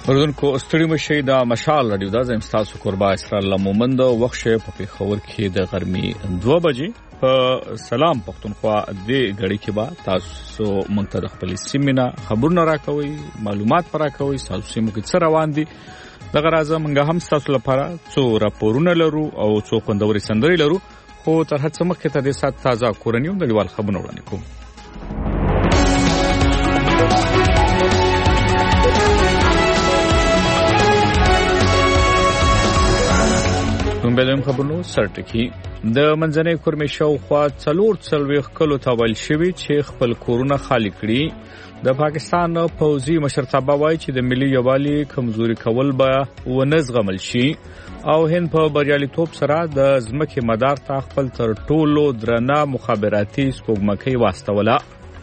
اردوونکو ستړي مشي د مشال رادیو دا زم تاسو قربا اسرار الله مومند وخت په پیښور کې د غرمې 2 بجې په سلام پښتونخوا د غړي کې با تاسو مونږ ته خپل سیمینه خبرونه راکوي معلومات راکوي تاسو سیمو کې څه روان دي دغه راځه مونږ هم تاسو لپاره څو راپورونه لرو او څو خوندوري سندري لرو خو تر هڅه مخکې ته د سات تازه کورنیو د دیوال خبرونه وړاندې کوم بلم خبرونو سرټکی د منځنۍ کورمې شاوخوا 440 کلو تاول شوی چې خپل کورونه خالی کړي د پاکستان پوځي مشرتابه وایي چې د ملي یووالي کمزوري کول به ونزغمل شي او هند په بریالیتوب سره د ځمکې مدار ته خپل تر ټولو درنه مخابراتي سپوږمکۍ واستوله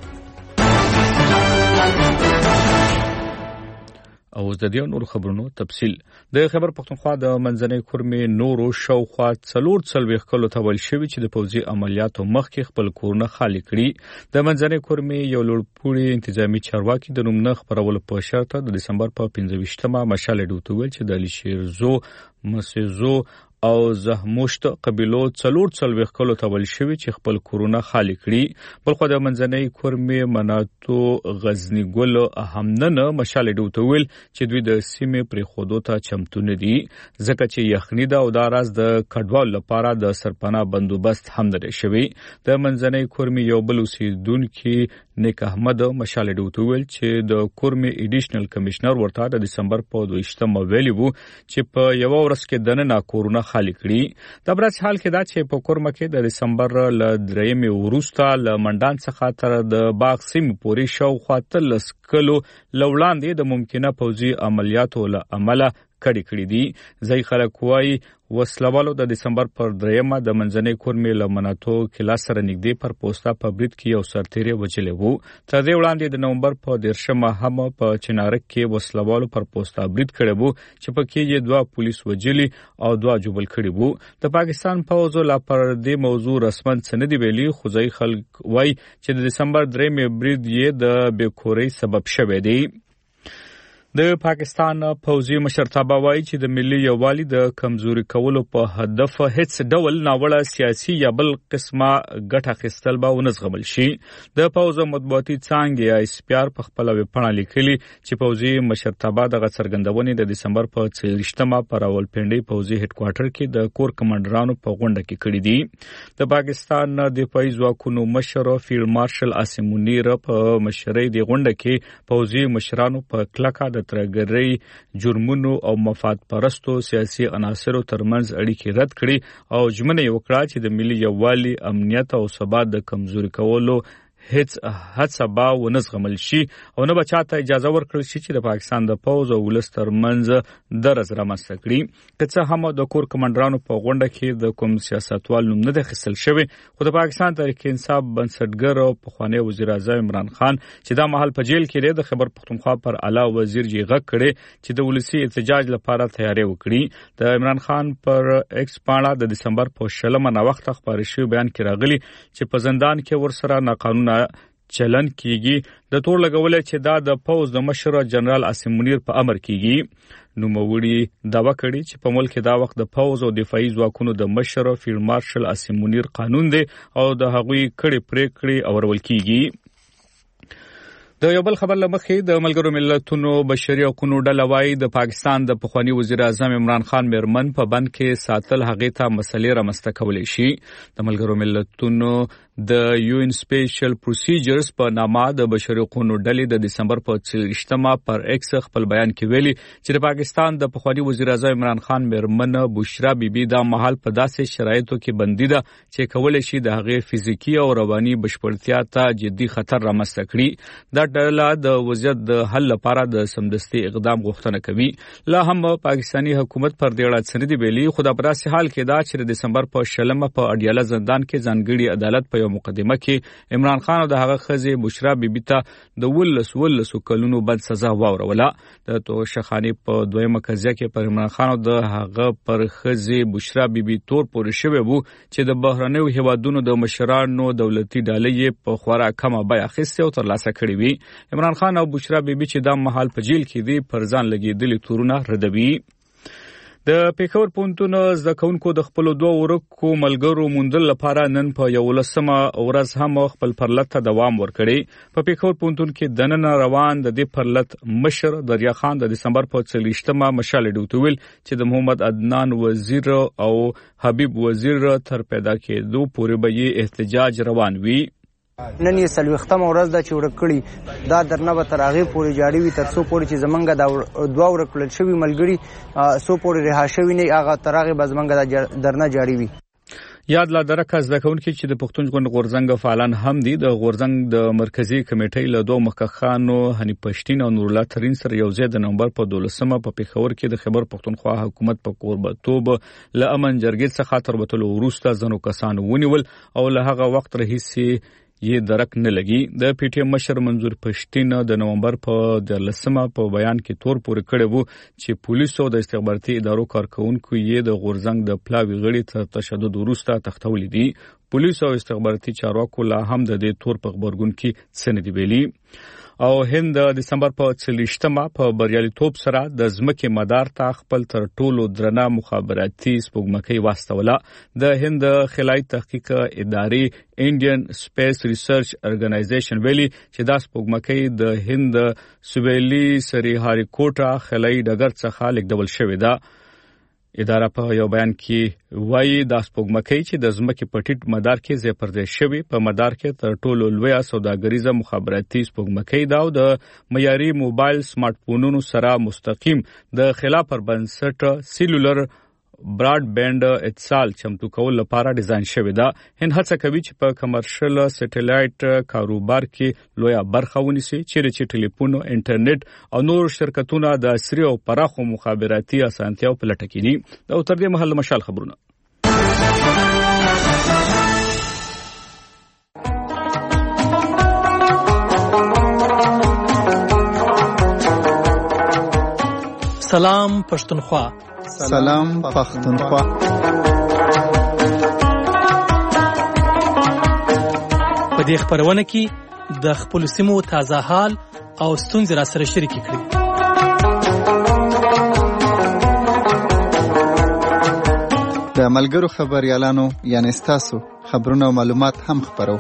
او د دې نور خبرونو تفصیل د خبر پښتونخوا د منځنۍ کورمې نورو شاوخوا 440 کلو تاول شوی چې د پوځي عملیاتو مخکې خپل کورونه خالی کړي د منځنۍ کورمې یو لوړپوړي انتظامی چارواکي د نوم خبرول په شرط د دسمبر په 15مه مشال ډوتوول چې د لیشیرزو مسیزو او زهموشت قبيلو 440 کلو تاول شوی چې خپل کورونه خالی کړي بلخو د منځنۍ کورمې مناتو غزنی ګل همننه مشال ډوتوول چې دوی د سیمې پر خودو ته چمتو نه دي ځکه چې یخنی دا او د راز د کډوال لپاره د سرپناه بندوبست هم لري شوی د منځنۍ کورمې یو بل اوسیدونکو نیک احمد مشال ډوتوول چې د کورمې ایډیشنل کمشنر ورته د دسمبر په 22مه ویلی وو چې په یو ورځ کې دنه کورونه خالی کړي د برس حال کې دا چې په کورمه کې د دسمبر ل 3مې وروسته ل منډان څخه تر د باغ سیم پوري شاوخوا 13 کلو لوړاندې د ممکنه پوځي عملیاتو له عمله کړي دي ځای خلک وایي وسلوالو د دسمبر پر 3مه د منځنۍ کورمې له مناتو کلا سره نږدې پر پوسټا په برید کې یو سرتیری وچلې وو تر دې وړاندې د نومبر په 10مه هم په چنارک کې وسلوالو پر پوسټا برید کړي وو چې پکې یې 2 پولیس وجلي او 2 جوبل کړي وو د پاکستان فوج لا پر دې موضوع رسمن سندې ویلي خو ځای خلک وایي چې د دسمبر 3مې برید یې د بیکوري سبب شوه دی د پاکستان پوځي مشرتابه وایي چې د ملي یووالي د کمزوري کولو په هدف هیڅ ډول ناوړه سیاسي یا بل قسمه ګټه اخیستل به ونزغمل شي د پوځ مطبوعاتي څانګې ایسپیار په خپل ویبپاڼه لیکلي چې پوځي مشرتابه د څرګندونې د دسمبر په 23مه پر راولپنډي پوځي هډ کوارټر کې د کور کمانډرانو په غونډه کې کړی دي د پاکستان دفاعي ځواکونو مشر فیلډ مارشل عاصم منیر په مشرۍ دی غونډه کې پوځي مشرانو په کلکه د ترګری جرمونو او مفاد پرستو سیاسي عناصرو ترمنځ اړیکې رد کړي او ژمنه وکړه چې د ملي یووالي امنیت او ثبات د کمزوري کولو هیڅ هڅه به ونزغمل شي او نه بچاته اجازه ورکړل شي چې د پاکستان د پوز او ولس ترمنځ درز رامنځته کړي که څه هم د کور کمانډرانو په غونډه کې د کوم سیاستوال نوم نه خسل شوی خو د پاکستان تحریک انصاف بنسټګر او پخوانی وزیر اعظم عمران خان چې دا مهال په جیل کې د خبر پښتونخوا پر اعلی وزیر جی غږ کړي چې د ولسی احتجاج لپاره تیاری وکړي د عمران خان پر ایکس پاڼه د دسمبر په 16مه نا وخت خبري شوی بیان کې راغلی چې په زندان کې ورسره ناقانونه چلن کیږي د تور لګولې چې دا د پوز د مشر جنرال عاصم منیر په امر کیږي نو موړي داوا کړي چې په ملک دا وخت د پوز او دفاعي ځواکونو د مشر فیلډ مارشل عاصم منیر قانون دی او د هغوی کړي پریکړې اورول کیږي د یو بل خبر لمخې د ملګرو ملتونو بشري حقوقو ډله وايي د پاکستان د پخوانی وزیر اعظم عمران خان میرمن په بند کې ساتل هغه ته مسلې رامنځته کولې شي د ملګرو ملتونو د UN سپیشل پروسیجرز په نامه د بشري حقوقو ډلې د دسمبر په 23مه پر ایکس خپل بیان کې ویلي چې د پاکستان د پخوانی وزیر اعظم عمران خان میرمن بشرا بیبي د محل په داسې شرایطو کې بندي ده چې کولای شي د هغې فزیکی او رواني بشپړتیا ته جدي خطر رامنځته کړي دا ډله د وضعیت د حل لپاره د سمدستي اقدام غوښتنه کوي لا هم پاکستانی حکومت پر دې اړه سندې ویلي خو د پراسي حال کې دا چې د دسمبر په 16مه په اډیاله زندان کې ځانګړي عدالت په په مقدمه کې عمران خان او د هغه خزې بشرا بیبي ته د 12 کلونو بعد سزا واوروله. د توشخانی په دویمه قضیه کې پر عمران خان او د هغه پر خزې بشرا بیبي تور پورې شوی وو چې د بهرنیو هیوادونو د مشرانو دولتي ډالۍ په خورا کمه بیه اخیستې او ترلاسه کړې وي. عمران خان او بشرا بیبي چې د مهال په جیل کې دي پر ځان لګېدلي تورونه ردوي. د پېښور پوهنتون زده کوونکو د خپلو 2 ورکو ملګرو موندلو لپاره نن په 11مه ورځ هم خپل پرلط ته دوام ورکړی. په پېښور پوهنتون کې د نن روان د دې پرلط مشر دریا خان د دسمبر په 40مه مشال ډوتویل چې د محمد عدنان وزیر او حبیب وزیر تر پیدا کېدو پورې به احتجاج روان وي. نن یې 40مه ورځ ده چې ورک کړي، دا درنه به تر هغې پورې جاړي وي تر څو پورې چې زمونږ دا 2 ورک کړل شوي ملګري څو پورې رها شوي نه هغه تر هغې به زمونږ دا درنه جاړي وي. یاد لا درکه زده کوونکي چې د پښتون ژغورنې غورځنګ فعالان هم دي. د غورځنګ د مرکزی کمیټې له 2 مخکښانو حنیف پښتین او نور الله ترین سره یوځای د نومبر په 12مه په پېښور کې د خیبر پښتونخوا حکومت په کوربتوب له امن جرګې څخه تر وتلو وروسته ځینو کسانو ونیول او له هغه وخت راهیسې یې درک نه لګي. د پی ټی ایم مشر منظور پښتین د نومبر په 13مه په بیان کې تور پورې کړی وو چې پولیسو د استخباراتي ادارو کارکونکو یې د غورځنګ د پلاوي غړي تر تشدد وروسته تختولې دي. پولیسو او استخباراتي چارواکو لا هم د دې تور په خبرګون کې څه نه دی ویلي. او هند د دسمبر په 40مه په بریالیتوب سره د ځمکې مدار ته خپل تر ټولو درنه مخابراتي سپوږمکۍ واستوله. د هند خلای تحقیق ادارې انډین سپیس ریسرچ ارګنایزیشن ویلي چې دا سپوږمکۍ د هند سویلي سری هاریکوټا خلای ډګر څخه لیږدول شوې ده. اداره په یو بیان کې وایي دا سپوږمکۍ چې د ځمکې په ټیټ مدار کې ځای پر ځای شوې په مدار کې تر ټولو لویه سوداګریزه مخابراتي سپوږمکۍ ده او د معیاري موبایل سمارټ فونونو سره مستقیم د خلا پر بنسټ سیلولر براډ بینډ اتصال چمتو کول لپاره ډیزاین شوی ده. هند هڅه کوي چې په کمرشل سټلایټ کاروبار کې لویه برخه ونیسي چې ټلیفون، انټرنیټ او نور شرکتونه د عصري او پراخو مخابراتي اسانتیاو په لټه کې دي. دا تر دې مهال مشال خبرونه. سلام پښتونخوا. سلام پښتونخوا. په دې خبرونه کې د خپل سیمو تازه حال او ستونزې را سره شریک کړئ. د ملګرو خبريالانو یعنی ستاسو خبرونه او معلومات هم خبرو.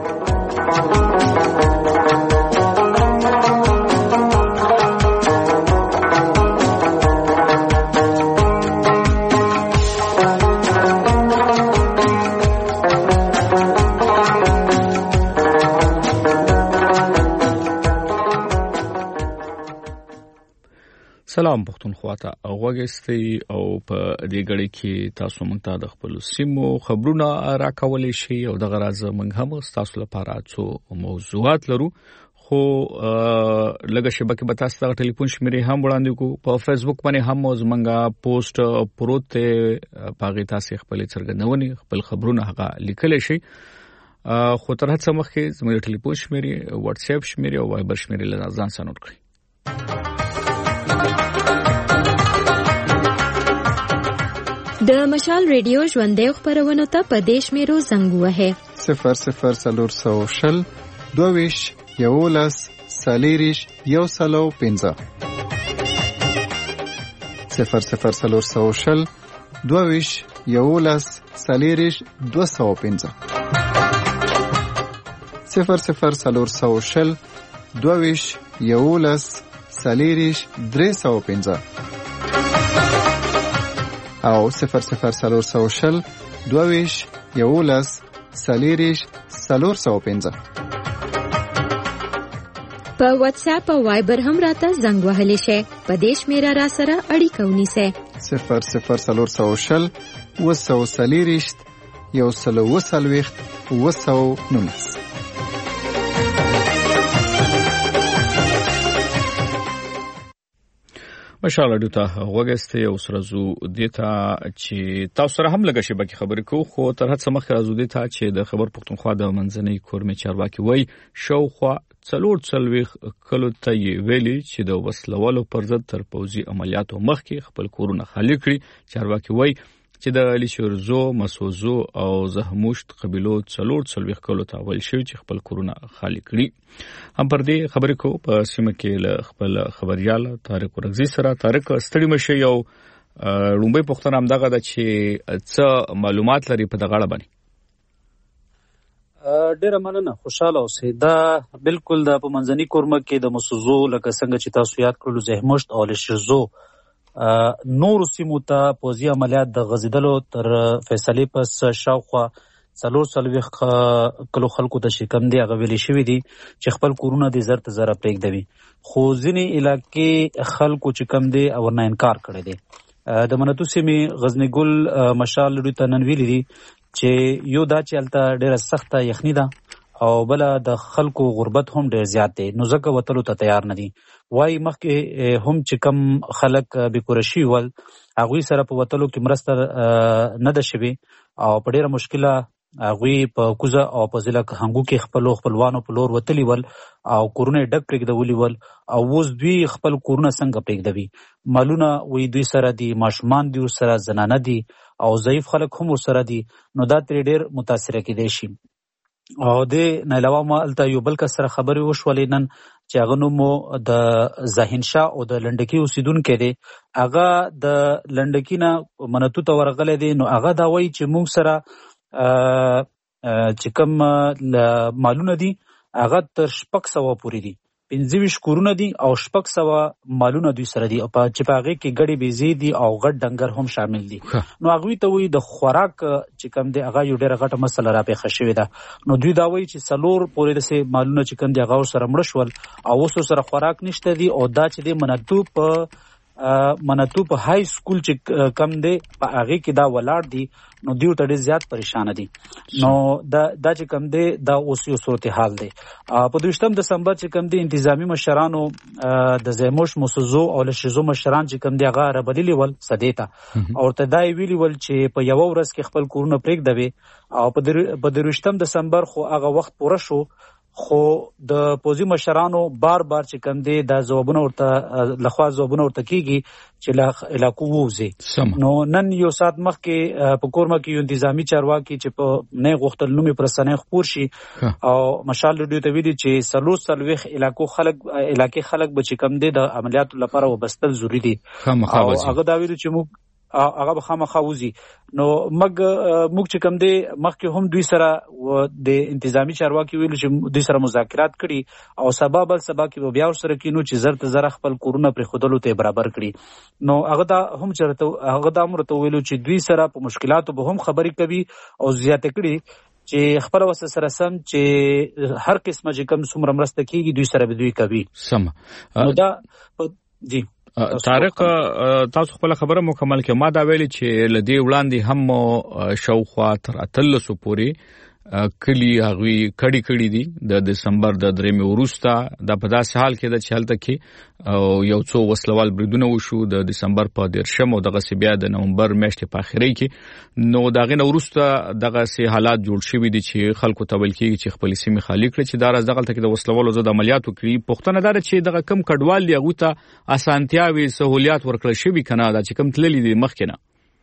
سلام پښتونخوا ته غوږی او په دې غړي کې تاسو مونږ ته د خپل سیمو خبرونه راکولای شئ او د غراز مونږ هم تاسو لپاره څو موضوعات لرو. خو لږه شبکه به تاسو ته ټلیفون شمیرې هم وړاندې کو. په فیسبوک باندې هم زمونږه پوسټ پروت پاغي تاسو خپل څرګندونې خپل خبرونه هغه لیکل شي. خو تر هڅه مخکې زموږ ټلیفون شمیرې، واتس اپ شمیرې او وایبر شمیرې له ځان سره نوٹ کړئ. د مشال ریډیو ژوندۍ خبرونه ته په دیش میرو زنګ وهه 00400 22 11 سالیریش یو سلو 15 00400 22 11 سالیریش 215 00400 22 11 سالیریش 315 او 00400 22 11 سالیریش 415. په واتس اپ او وایبر هم راته زنګ وهلی شي. په دیش میرا را سره اړیکه ونیسه 00400 وسو سالیریش یو سلو وسلويخت وسو نونس. مشال اډو ته وګسته او سرزو دیتا چې تاسو سره هم لګی شبکې خبرې کو خو تر هڅه مخ راځو دیتا چې د خبر پښتونخوا د منځنۍ کورمې چارواکي وای شاوخوا څلوېښت کلو ته ویلي چې د وسلوالو پر ضد تر پوځي عملیاتو مخکې خپل کورونه خالي کړي. چارواکي وای چې د لیشورزو، مسوزو او زهموشت قبیلو 440 کلو ته ول شوی چې خپل کورونه خالي کړي. هم پر دې خبرې کو په سیمه کې له خپل خبريال طارق ورغزي سره. طارق ستړي مشه یو لومبي پښتنه هم دغه د چې څه معلومات لري په دغه اړه باندې. ډیره مننه، خوشاله اوسئ. دا بالکل د په منځني کورمه کې د مسوزو لکه څنګه چې تاسو یاد کړلو زهموشت او لیشورزو نور سیمو ته پوځي عملیات د غزیدلو تر فیصلې پس شاوخوا 440 کلو خلکو ته شکم دی هغه ویلي شوي دي چې خپل کورونه د زر ته زره پرېږدوي، خو ځینې علاقې خلکو چې کم دی او نه انکار کړی دی. د منتو سیمې غزنی ګل مشال لړو ته نن ویلي دي چې یو دا چې هلته ډېره سخته یخني ده او بله د خلکو غربت هم ډېر زیات دی، نو ځکه وتلو ته تیار نه دي. وایي مخکې هم چې کم خلک بېکوره شوي ول هغوی سره په وتلو کې مرسته نه ده شوې او په ډېره مشکله هغوی په کوزه او په ضلع هنګو کې خپلو خپلوانو په لور وتلي ول او کورونه یې ډک پرېږدولي ول او اوس دوی خپل کورونه څنګه پرېږدوي. مالونه وایي دوی سره دي، ماشومان دي ورسره، زنانه دي او ضعیف خلک هم ورسره دي، نو دا ترې ډېر متاثره کېدی شي. او د نه علاوه ما هلته یو بل کس سره خبرې وشولې نن چې هغه نوم مو د ظاهرشاه او د لنډکي اوسېدونکی دی. هغه د لنډکي نه منتو ته ورغلی دی، نو هغه دا وایي چې موږ سره چې کوم مالونه دي هغه تر 600 پورې دي، 25 کورونه دي او 600 مالونه دوی سره دي چې په هغې کې ګډې بیزې دي او غټ ډنګر هم شامل دي. نو هغوی ته وایي د خوراک چې کوم دی هغه یو ډېره غټه مسله راپېښه شوې ده. نو دوی دا وایي چې 4 پورې داسې مالونه چې کوم دي هغه ورسره مړه شول او اوس ورسره خوراک نشته دي او دا چې دی منتو په های سکول چې کم دی په هغې کې دا ولاړ دي، نو دوی ته ډېر زیات پریشانه دي. نو دا چې کم دی دا اوس یو صورتحال دی. په 22 دسمبر چې کم دی انتظامی مشرانو د زیموش، مسوزو او لیشورزو مشران چې کم دی هغه رابللي ول سدې ته او ورته دا یې ویلي ول چې په یوه ورځ کې خپل کورونه پرېږدوي او په 23 دسمبر خو هغه وخت پوره شو، خو د پوځي مشرانو بار چې کم دی دا ځوابونه ورته کېږي چې له علاقو ووځي. نو نن یو ساعت مخکې په کورمه کې یو انتظامي چارواکي چې په نه غوښتل نوم یې په رسنیو خپور شي او مشال لډیو ته ویلي چې 440 علاقې خلک به چې کم دی د عملیاتو لپاره وبستل ضروري دي او هغه دا ویلي چې موږ هغه به خامخا وځي. نو موږ چې کوم دی مخکې هم دوی سره د انتظامی چارواکي ویلو چې دوی سره مذاکرات کړي او سبا بل سبا کې به بیا ورسره کینو چې زر ته زره خپل کورونه پرېښودلو ته برابر کړي. نو هغه دا هم ورته ویلو چې دوی سره په مشکلاتو به هم خبرې کوي او زیاته کړي چې خپل وسه سره سم چې هر قسمه چې کوم څومره مرسته کېږي دوی سره به دوی کوي. نو دا جی طارق تاسو خپل خبره مکمل کړه. ما دا ویلي چې لدی وړاندې هم شاوخوا تر 13 پورې کلی هغوی کړي دي د دسمبر د 3 وروسته. دا په داسې حال کې ده چې هلته کې یو څو وسلوال بریدونه وشو د دسمبر په 10 او دغسې بیا د نومبر میاشتې په اخرۍ کې. نو د هغې نه وروسته دغسې حالات جوړ شوي دي چې خلکو ته ویل کېږي چې خپلې سیمې خالي کړي چې دا راز دغلته کې د وسلوالو ضد عملیات وکړي. پوښتنه دا ده چې دغه کم کډوال دي هغوی ته اسانتیاوې سهولیات ورکړل شوي که نه، دا چې کم تللي دي مخکې نه؟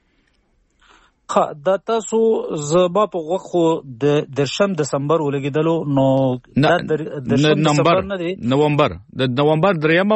دا تاسو زما په غوږ خو د 10 دسمبر ولګېدلو، نو نومبر د نومبر 3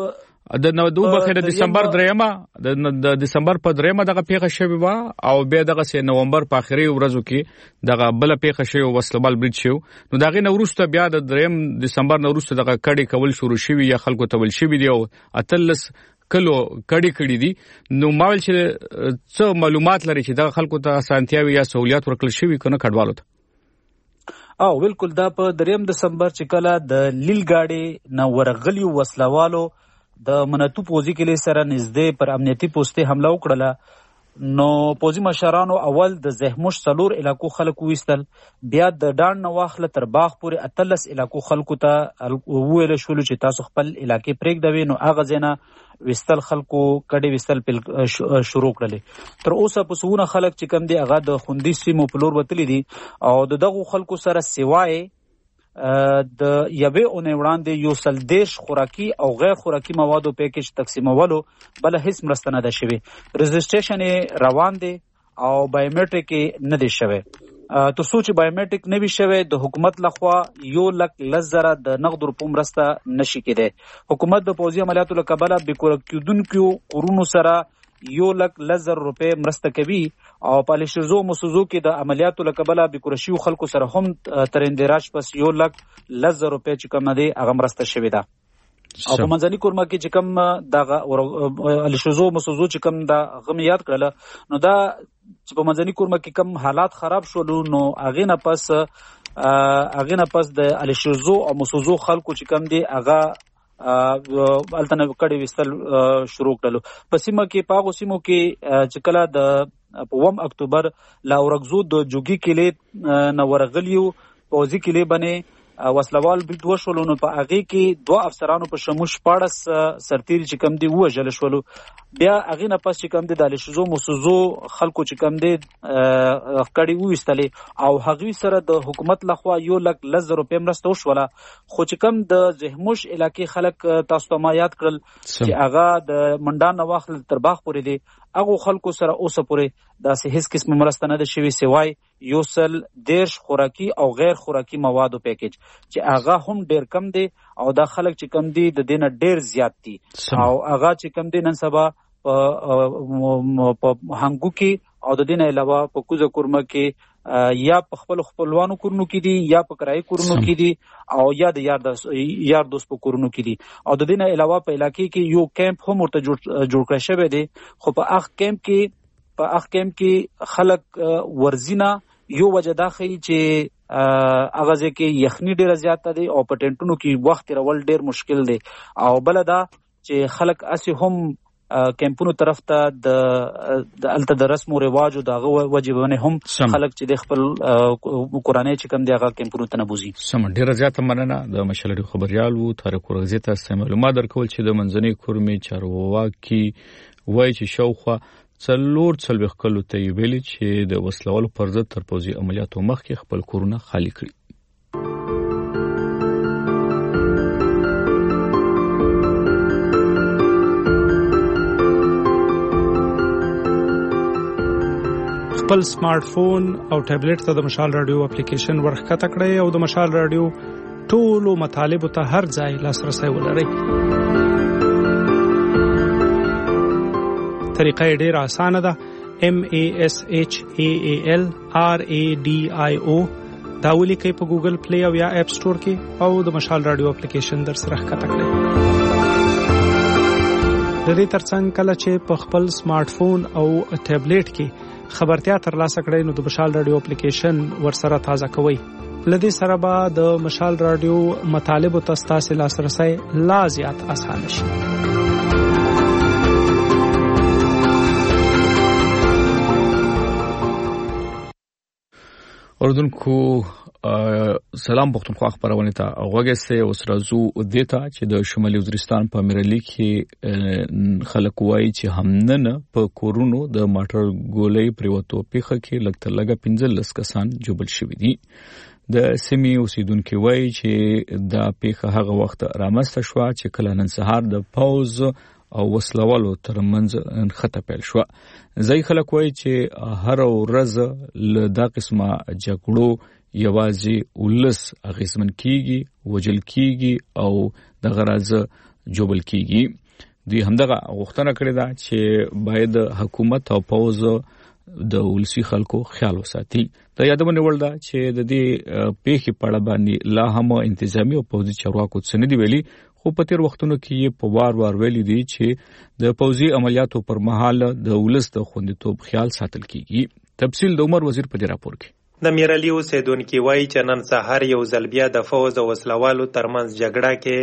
د دسمبر 3 د دسمبر په 3 دغه پیښه شوې وه او بیا دغسې نومبر په آخري ورځو کې دغه بله پیښه شوې وسلوال برید شو. نو د هغې نه وروسته بیا د 3 دسمبر نه وروسته دغه کډې کول شروع شوي یا خلکو ته ویل شوي دي او 18 کلو کړي دي. نو ما ویل چې څه معلومات لري چې دغه خلکو ته اسانتیاوې یا سهولیات ورکړل شوي که نه کډوالو ته؟ بالکل دا په 3 دسمبر چې کله د لیل ګاډۍ نه ورغلیو وسلوالو د منتو پوځي کلي سره نږدې پر امنیتي پوستې حمله وکړله نو پوځي مشرانو اول د زهموش 4 علاقو خلک وېستل، بیا د ډان نه واخله تر باغ پورې 18 علاقو خلکو ته وویل شول چې تاسو خپل علاقې پرېږدوئ. نو هغه ځای نه وېستل خلکو کډې وېستل شروع کړلې. تر اوسه په سوونه خلک چې کوم دي هغه د خوندي سیمو په لور وتلي دي او د دغو خلکو سره سوای د یوې اونۍ وړاندې 130 خوراکي او غیر خوراکي موادو پیکج تقسیمولو بله هیڅ مرسته نه ده شوې. رجسټریشن یې روان دی او بایومیټریک یې نه دی شوی. تر څو چې بایومیټریک نه وي شوی د حکومت لخوا 1,10,000 د نغد روپو مرسته نشي کېدی. حکومت د پوځي عملیاتو له کبله بې کېدونکو کورونو سره 1,10,000 روپۍ مرسته کوي او په الشرزو مسوزو کې د عملیاتو له کبله بې شویو خلکو سره هم تر اندراج پس 1,10,000 روپۍ چې کوم دی هغه مرسته شوې ده. او په منځني کورما کې چې کوم دغه الشرزو مسوزو چې کوم دا غم یاد کړله، نو دا چې په منځني کورما کې کوم حالات خراب شول، نو هغې نه پس د الشرزو او مسوزو خلکو چې کوم دی هغه هلته نه کډې ویستل شروع کړلو. په سیمه کې په هغو سیمو کې چې کله د په 1 اکتوبر له اورګزو د جوګي کلي نه ورغلیو پوځي کلي باندې وسلوال برید وشولو، نو په هغې کې 2 افسرانو په شمول 14 سرتیري چې کوم دي ووژل شولو. بیا هغې نه پس چې کوم دی د الشرزو مسوزو خلکو چې کوم دی کډې وویستلې او هغوی سره د حکومت لخوا 1,10,000 روپۍ مرسته وشوله. خو چې کوم د زهموش علاقې خلک تاسو ته ما یاد کړل چې هغه د منډان نه واخله تر باغ پورې دی، هغو خلکو سره اوسه پورې داسې هیڅ قسم مرسته نه ده شوې سوای 130 خوراکي او غیر خوراکي موادو پیکج چې هغه هم ډیر کم دی او دا خلک چې کم دی د دې نه ډیر زیات دي. او هغه چې کم دی نن سبا په هنګو کې او د دې نه علاوه په کوزه کورمه کې یا په خپلوانو کورونو کې دي یا په کرایي کورونو کې دي او یا د یار دوست په کورونو کې دي. او د دې نه علاوه په علاقې کې یو کیمپ هم ورته جوړ کړی شوی دی، خو په هغه کیمپ کې خلک ورزینه یو وجه دا ښیي چې هغه ځای کې یخني ډېره زیاته دی او په ټینټونو کې وخت تېرول ډېر مشکل دی. او بله دا چې خلک هسې هم کیمپونو طرف ته د هلته د رسم و رواجو د هغه وجې باندې هم خلک چې د خپل کورنۍ چې کوم دی هغه کیمپونو ته نه بوځي. سمه، ډېره زیاته مننه. د مشلري خبریال وو طارق ورغزي ته معلومات درکول چې د منځنۍ کورمې چارواکي وایي چې شاوخوا 4 کلو ته یې ویلي چې د وسلوالو پر ضد تر پوځي عملیاتو مخکې خپل کورونه خالي کړي. خپل سمارټ فون او ټابلیټ ته د مشال رادیو اپلیکیشن ورښکته کړئ او د مشال رادیو ټولو مطالبو ته هر ځای لاسرسی ولرئ. طریقه یې ډېره اسانه ده. MASHAAL RADIO دا ولیکئ په ګوګل پلی او یا اپ سټور کې او د مشال رادیو اپلیکیشن در سره ښکته کړئ. د دې ترڅنګ کله چې په خپل سمارټ فون او ټابلیټ کې خبرتیا ترلاسه کړئ نو د مشال رادیو اپلیکیشن ورسره تازه کوئ. له دې سره به د مشال رادیو مطالبو ته ستاسې لاسرسی لا زیات اسانه شي. اوردونکو سلام پښتونخوا خبرونه ته غوږی اوس راځو دیتا چې د شمالي وزیرستان په میرلی کې خلک وایي چې همننه په کورونو د ماټر ګولۍ پریوتو پیخه کې لګتر لګه 15 کسان جوړل شوي دي. د سیمې اوسیدونکو وایي چې دا پیخه هغه وخت رامنځته شوه چې کله نن سهار د پوز او وسلوالو ترمنځ انخته پیل شوه. ځای خلک وایي چې هر ورځ له دا قسمه جګړو یوازې ولس اغیزمن کیږي، وجل کیږي او د غراز جوبل کیږي. دوی همدغه غوښتنه کړې ده چې باید حکومت او پوز د ولسی خلکو خیال وساتي. دا یادونه ول ده چې د دې پیښې په اړه باندې لا هم انتظامی او پوځي چارواکو څه نه دی ویلي، خو په تیر وختونو کې یې په وار ویلي دي چې د پوځي عملیاتو پر مهال د ولس د خوندیتوب خیال ساتل کیږي. تفصیل د عمر وزیر په دې راپور کې. د میرلی اوسیدونکي وایي چې نن سهار یو ځل بیا د فوز او وسلوالو ترمنځ جګړه کې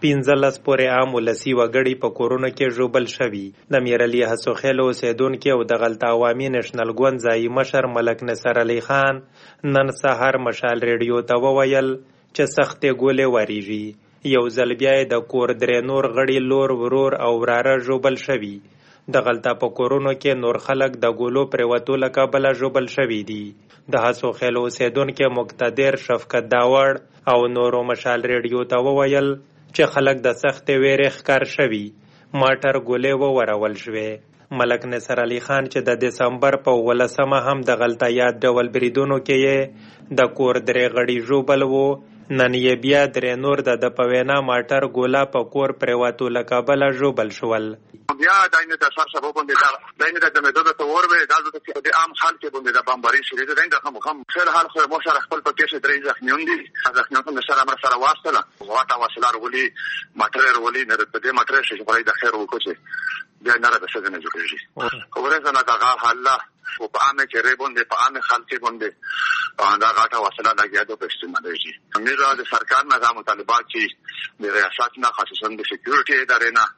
15 پورې عام ولسی وګړي په کورونو کې ژوبل شوي. د میرعلي حسوخیل اوسیدونکي او د غلطه عوامي نېشنل ګوند ځایي مشر ملک نصر علي خان نن سهار مشال ریډیو ته وویل چې سختې ګولې وریږي. یو ځل بیا د کور درې نور غړي لور ورور او وراره ژوبل شوي. د غلطه په کورونو کې نور خلک د ګولو پرېوتو له کبله ژوبل شوي دي. د حسوخیل اوسیدونکي مقتدر شفقت داوړ او نورو مشال ریډیو ته وویل چې خلک د سختې ویرې ښکار شوي. ماټر ګولې وورول شوې. ملک نصر علي خان چې د دسمبر په 18 هم د غلطه یاد ډول بریدونو کې د کور درې غړي ژوبل وو، نن یې بیا درې نور د په وینا ماټر ګولا په کور پرېوتو له کبله ژوبل شول. بیا داینه د سر سبب باندې داینه د مدد ته وربه د عام خلک باندې د بمباري شری د داینه هم خیر حال خو مو سره خپل په کیسه درې ځخنیون دي ځخنیون سره امر سره واسطه واټه واسلار ولي ماټر ولي نه د دې ماټر شي په د خیر وکړي بیا نه د څه نه جوړیږي خبره نه دا الله او په عامه کې ریبوندې په عامه خلک باندې دا غاټه وسله لګیا د استعمال شي. امیر د سرکار نه د مطالبات چې د ریاست نه خصوصا د سکیورټي ادارې نه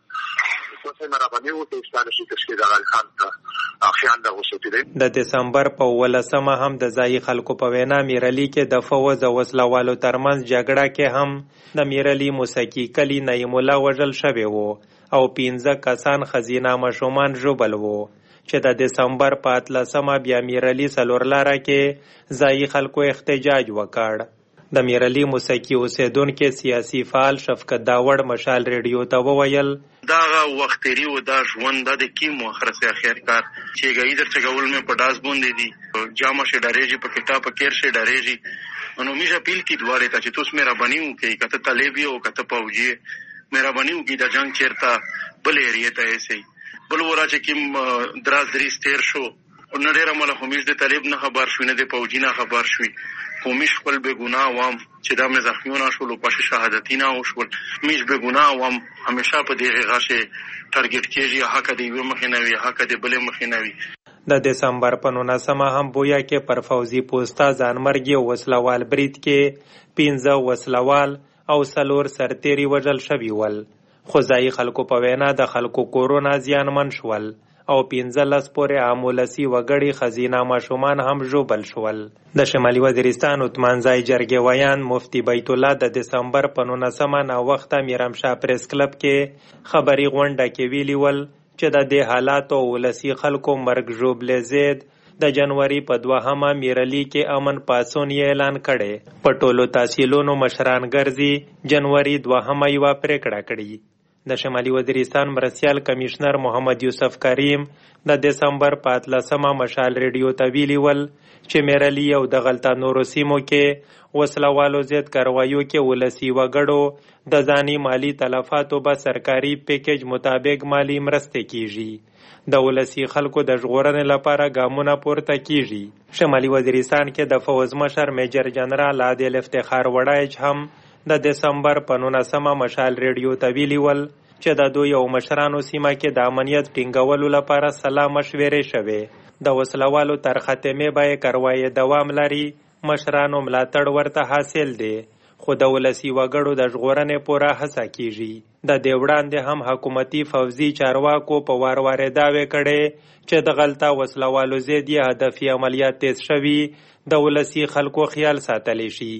د دسمبر په 18 هم د ځایي خلکو په وینا میرعلي کې د فوز او وسلوالو ترمنځ جګړه کې هم د میرعلي موسیقي کلی نعیم الله وژل شوی وو او 15 کسان خزینه مشومان ژوبل وو چې د دسمبر په 13 بیا میرعلي څلورلاره کې ځایي خلکو احتجاج وکړ. د میرعلي موسیقي اوسیدونکي سیاسي فعال شفقت داوړ مشال ریډیو ته وویل دا وخت تیری و دا ژوند د کی مؤخر سے اخر کار چې گئی در چګول میں پډاس بوندې دي جامه شه ډارېږي په کتاب کې شه ډارېږي انو میشه پیل کی دواره ته چې توس میرا بنیو کې کته طالبي او کته پوجي میرا بنیو کې د جنگ چیرته بل ایریه ته ایسي بل ورا چې کیم دراز دریس تیر شو نو ډیر مله همیش د طالب نه خبر شو نه د پوجي نه خبر شوي همیش خپل به ګناه وام چې دا مې زخمیونه شول او پښه شهادتینا او شول میش به ګناه وام همیشه په دې غاشه ټارګټ کېږي حق دی و مخینوي حق دی بل مخینوي. د دسمبر په 19 هم بویا کې پر فوزي پوسټا ځانمرګي او وسلوال برید کې 15 وسلوال او 4 سرتيري وژل شوي ول. خو ځایي خلکو په وینا د خلکو کورونه زیانمن شول او 15 پورې عامولسی وګړي خزینه ماشومان هم ژوبل شول. د شمالي وزیرستان عثمانزای جرګې ویان مفتی بیت الله د دسمبر په 19 نا وخت میرمشاه پریس کلب کې خبري غونډه کې ویلي ول چې د دې حالاتو ولسی خلکو مرګ ژوبل زید د جنوري په 2 میرعلي کې امن پاسون اعلان کړي. په ټولو تحصیلونو مشران ګرځي جنوري 2 یو پریکړه کړي. د شمالي وزیرستان مرستیال کمشنر محمد یوسف کریم د دسمبر په 13 مشال ریډیو ته ویلي ول چې میرعلي او د غلطه نورو سیمو کې وسلوالو زیات کاروایو کې ولسی وګړو د ځاني مالی تلفاتو به سرکاري پیکیج مطابق مالی مرسته کیږي. د ولسی خلکو د ژغورنې لپاره ګامونه پورته کیږي. شمالي وزیرستان کې د فوز مشر میجر جنرال عادل افتخار وړایچ هم د دسمبر په 19 مشال ریډیو ته ویلي ول چې د دوی او مشرانو سیمه کې د امنیت ټینګولو لپاره سلا مشورې شوې. د وسلوالو تر ختمې به کاروایی دوام لري. مشرانو ملاتړ ورته حاصل دی خو د ولسی وګړو د ژغورنې پوره هڅه کیږي. د دې وړاندې هم حکومتي فوزي چارواکو په وار وار داوی کړي چې د غلطه وسلوالو زیدي هدفي عملیات تیز شوي د ولسی خلکو خیال ساتلی شي.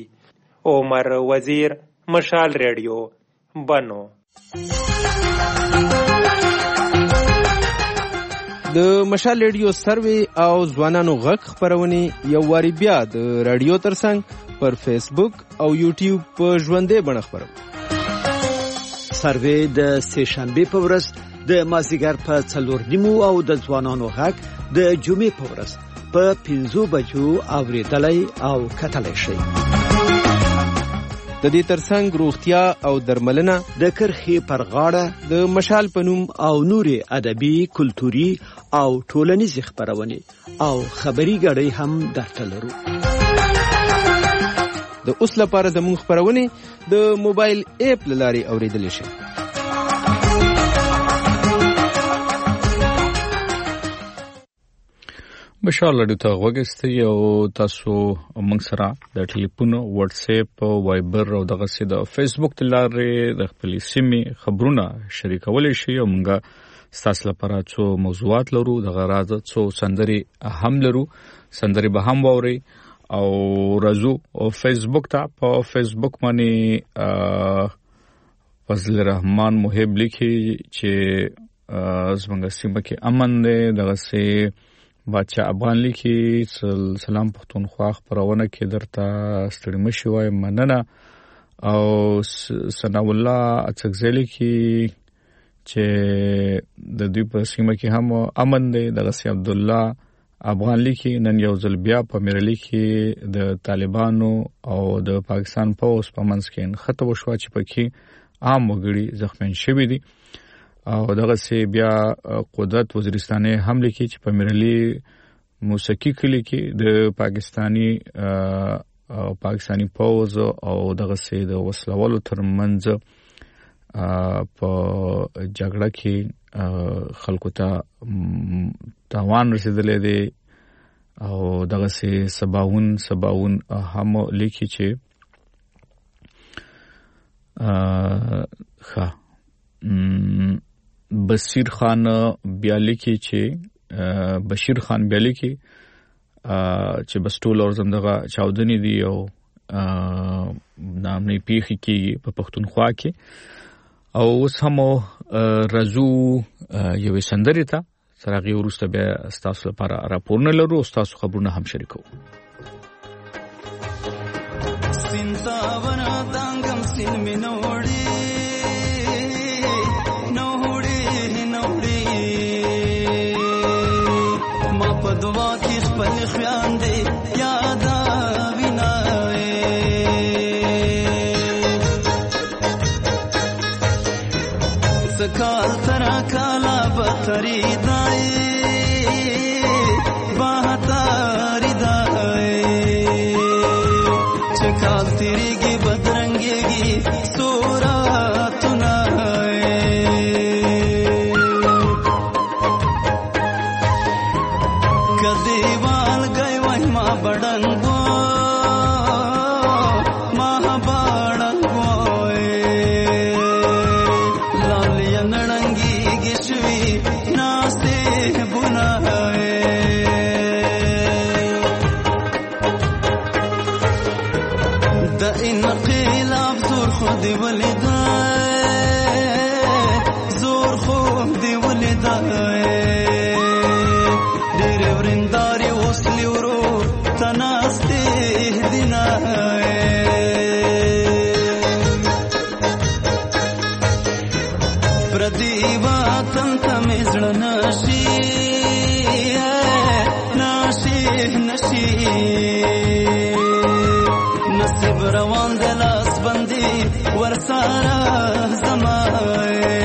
عمر وزیر مشال ریډیو بنو. د مشال ریډیو سروي او ځوانانو غږ خبرونه یو واری بیا د رادیو ترڅنګ پر فیسبوک او یوټیوب په ژوندې بڼه خبرو. سروي د سهشنبه په ورځ د مازیګر په 4:30 او د ځوانانو غږ د جمعې په ورځ په 5 بجو اوریدلای او کتلای شي. د دې ترڅنګ روغتیا او درملنه د کرخې پر غاړه د مشال پنوم او نوري ادبي کلتوري او ټولنیز خبرونه او خبري غړي هم درته لرو. د اوس لپاره زموږ خبرونه د موبایل اپ لاري اوریدل شي. مشال لري ته وګستي او تاسو موږ سره د ټلیفون واتس اپ وایبر او دغه سي د فیسبوک تلارې د خپل سیمې خبرونه شریکول شي او موږ تاسو لپاره څو موضوعات لرو د غراض څو سندري هم لرو سندري به هم ووري او رازو او فیسبوک ته په فیسبوک باندې فضل الرحمن محب لیکي چې زموږ سیمه کې امن دی دغه سي بادشاہ افغان لیکي سلام پښتونخوا خبرونه کې درته ستړي مشي وای مننه او ثنا الله اڅکزلی کې چې د دوی په سیمه کې هم امن دی دغه سي عبد الله افغان لیکي نن یو ځل بیا په میرلی کې د طالبانو او د پاکستان پوس په منځ کې خطر وشو چې پکې عام وګړي زخمین شوي دي او دغه سي بیا قدرت وزیرستاني حمله کې چې په میرلی موسیقي کلی کې د پاکستاني پوز او دغه سي د وسلوالو ترمنځ په جګړه کې خلکو ته تاوان رسیدلې دي او دغه سي سباون هم لیکي چې بشیر خان بیالی کی چې بشیر خان بیالی کی چې بسټول اور زمدغه چاودنی دی او نام نه پیخي کی په پښتونخوا کې او اوس هم رازو یو سندري ته سره ورسته به تاسو لپاره راپورونه لرو او تاسو خبرونه هم شریکو سینتاونا دانګم سین مینوړي دعا کی خپل خیان دی یاد وینای سکال ترا کالا بتری دای بہتاری دای چکال تیری کی بدرنگی کی صورت دیوال گئی وای ما بڑنگو لالی نڑنگی گشوی ناستے بنائے دا انقلاب زور خود ولیدائے زور خود ولیدائے ورنداري وصلي ورور تناستي ديناي پردیوا تم زړناشي ناشي نصیب روان د لاس بندي ورساره زمای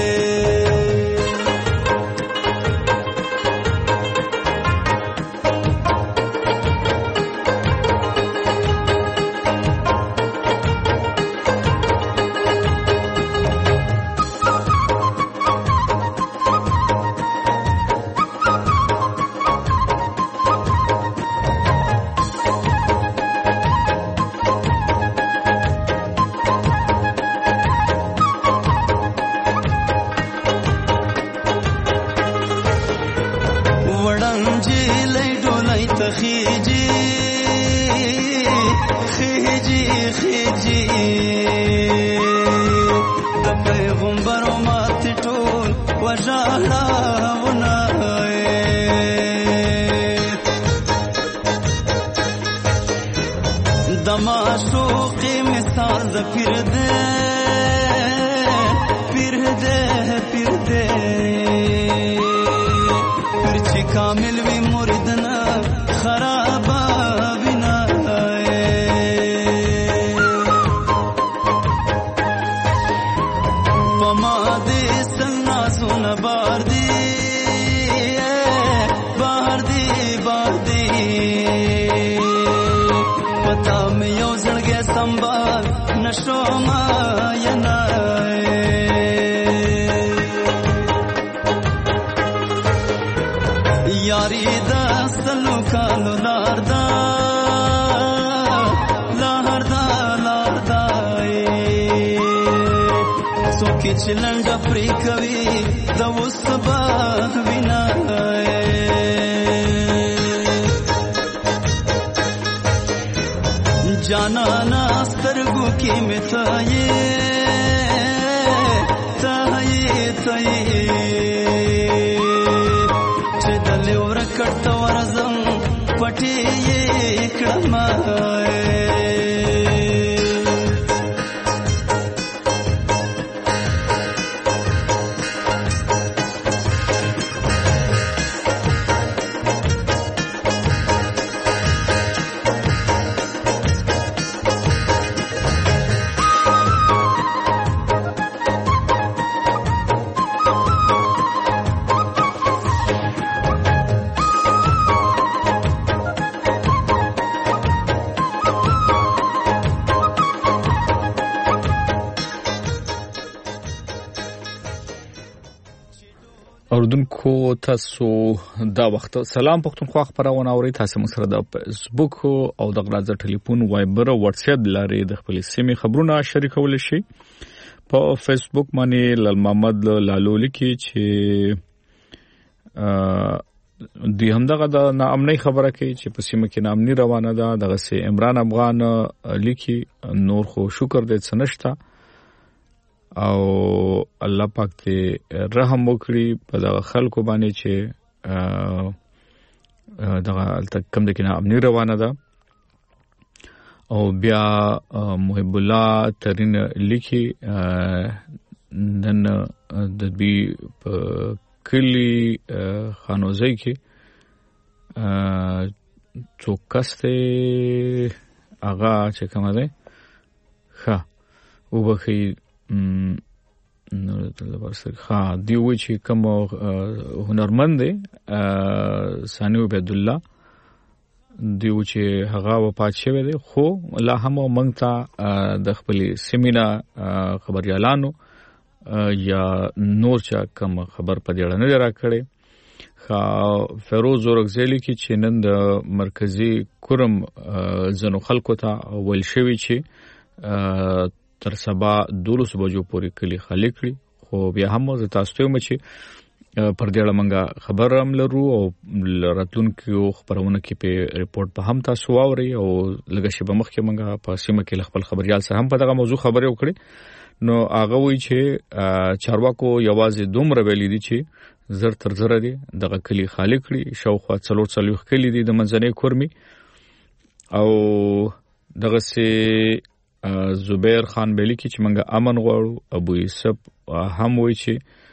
کامل وی مردنا خراب بنا پما دے سنا سن بار دی باہر دی پتا میں یو زڑ گیا سنبھال نشو ما ینا یاری دا سلو کالو لار دا څوک چې لنډه پرې کوي د اوس سبا وینا جانانا سترګو کې مې ته چې دلې ورکړته ورځم پټې یې کړم اوردونکو تاسو دا وخت سلام پښتونخوا خبرونه اوري تاسو موږ سره د فیسبوک او د غلاځ ټلیفون وایبر او واتس اپ لاري د خپل سیمې خبرونه شریکول شي په فیسبوک باندې لال محمد لالو لیکي چې د همدغه د ناامنۍ خبره کوي چې په سیمه کې ناامنۍ روانه ده دغه سي عمران افغان لیکي نور خو شکر دې څنشتا او الله پاک دې رحم وکړي په دغه خلکو باندې چې دغه کم د کنا امنی روانه ده او بیا محب الله ترين لیکي نن د دې په کلی خانوزي کې څوکسته هغه چې کومه ده ښه وبخي نو د ورسره ها دی و چې کوم هنرمند دی ثاني عبد الله دی و چې هغه وفات شوی دی خو لا هم مونږ ته د خپل سیمینا خبريالانو یا نور چا کوم خبر په دې اړه نه راکړي خا فیروز اورغزلی کی چې نن د مرکزی کورم زنو خلکو ته ول شوی چې تر سبا 12 بجو پورې کلی خالی کړی خو بیا هم زه تاسو ته مچ پر دې اړه مونږه خبر هم لرو او راتلونکو خبرونه کې په ریپورت په هم تاسو واوري او لږه شی به مخکې مونږه په سیمه کې خپل خبريال سره هم په دغه موضوع خبرې وکړي نو هغه وی چې چارواکو یوازې دومره ویلي دي چې زر تر زر دي دغه کلی خالی کړی شاوخوا 40 کلی دي د منځنۍ کورمي او دغه سي زبیر خان بیلی کی چې منګه امن غواړو ابو یوسف هم وی چې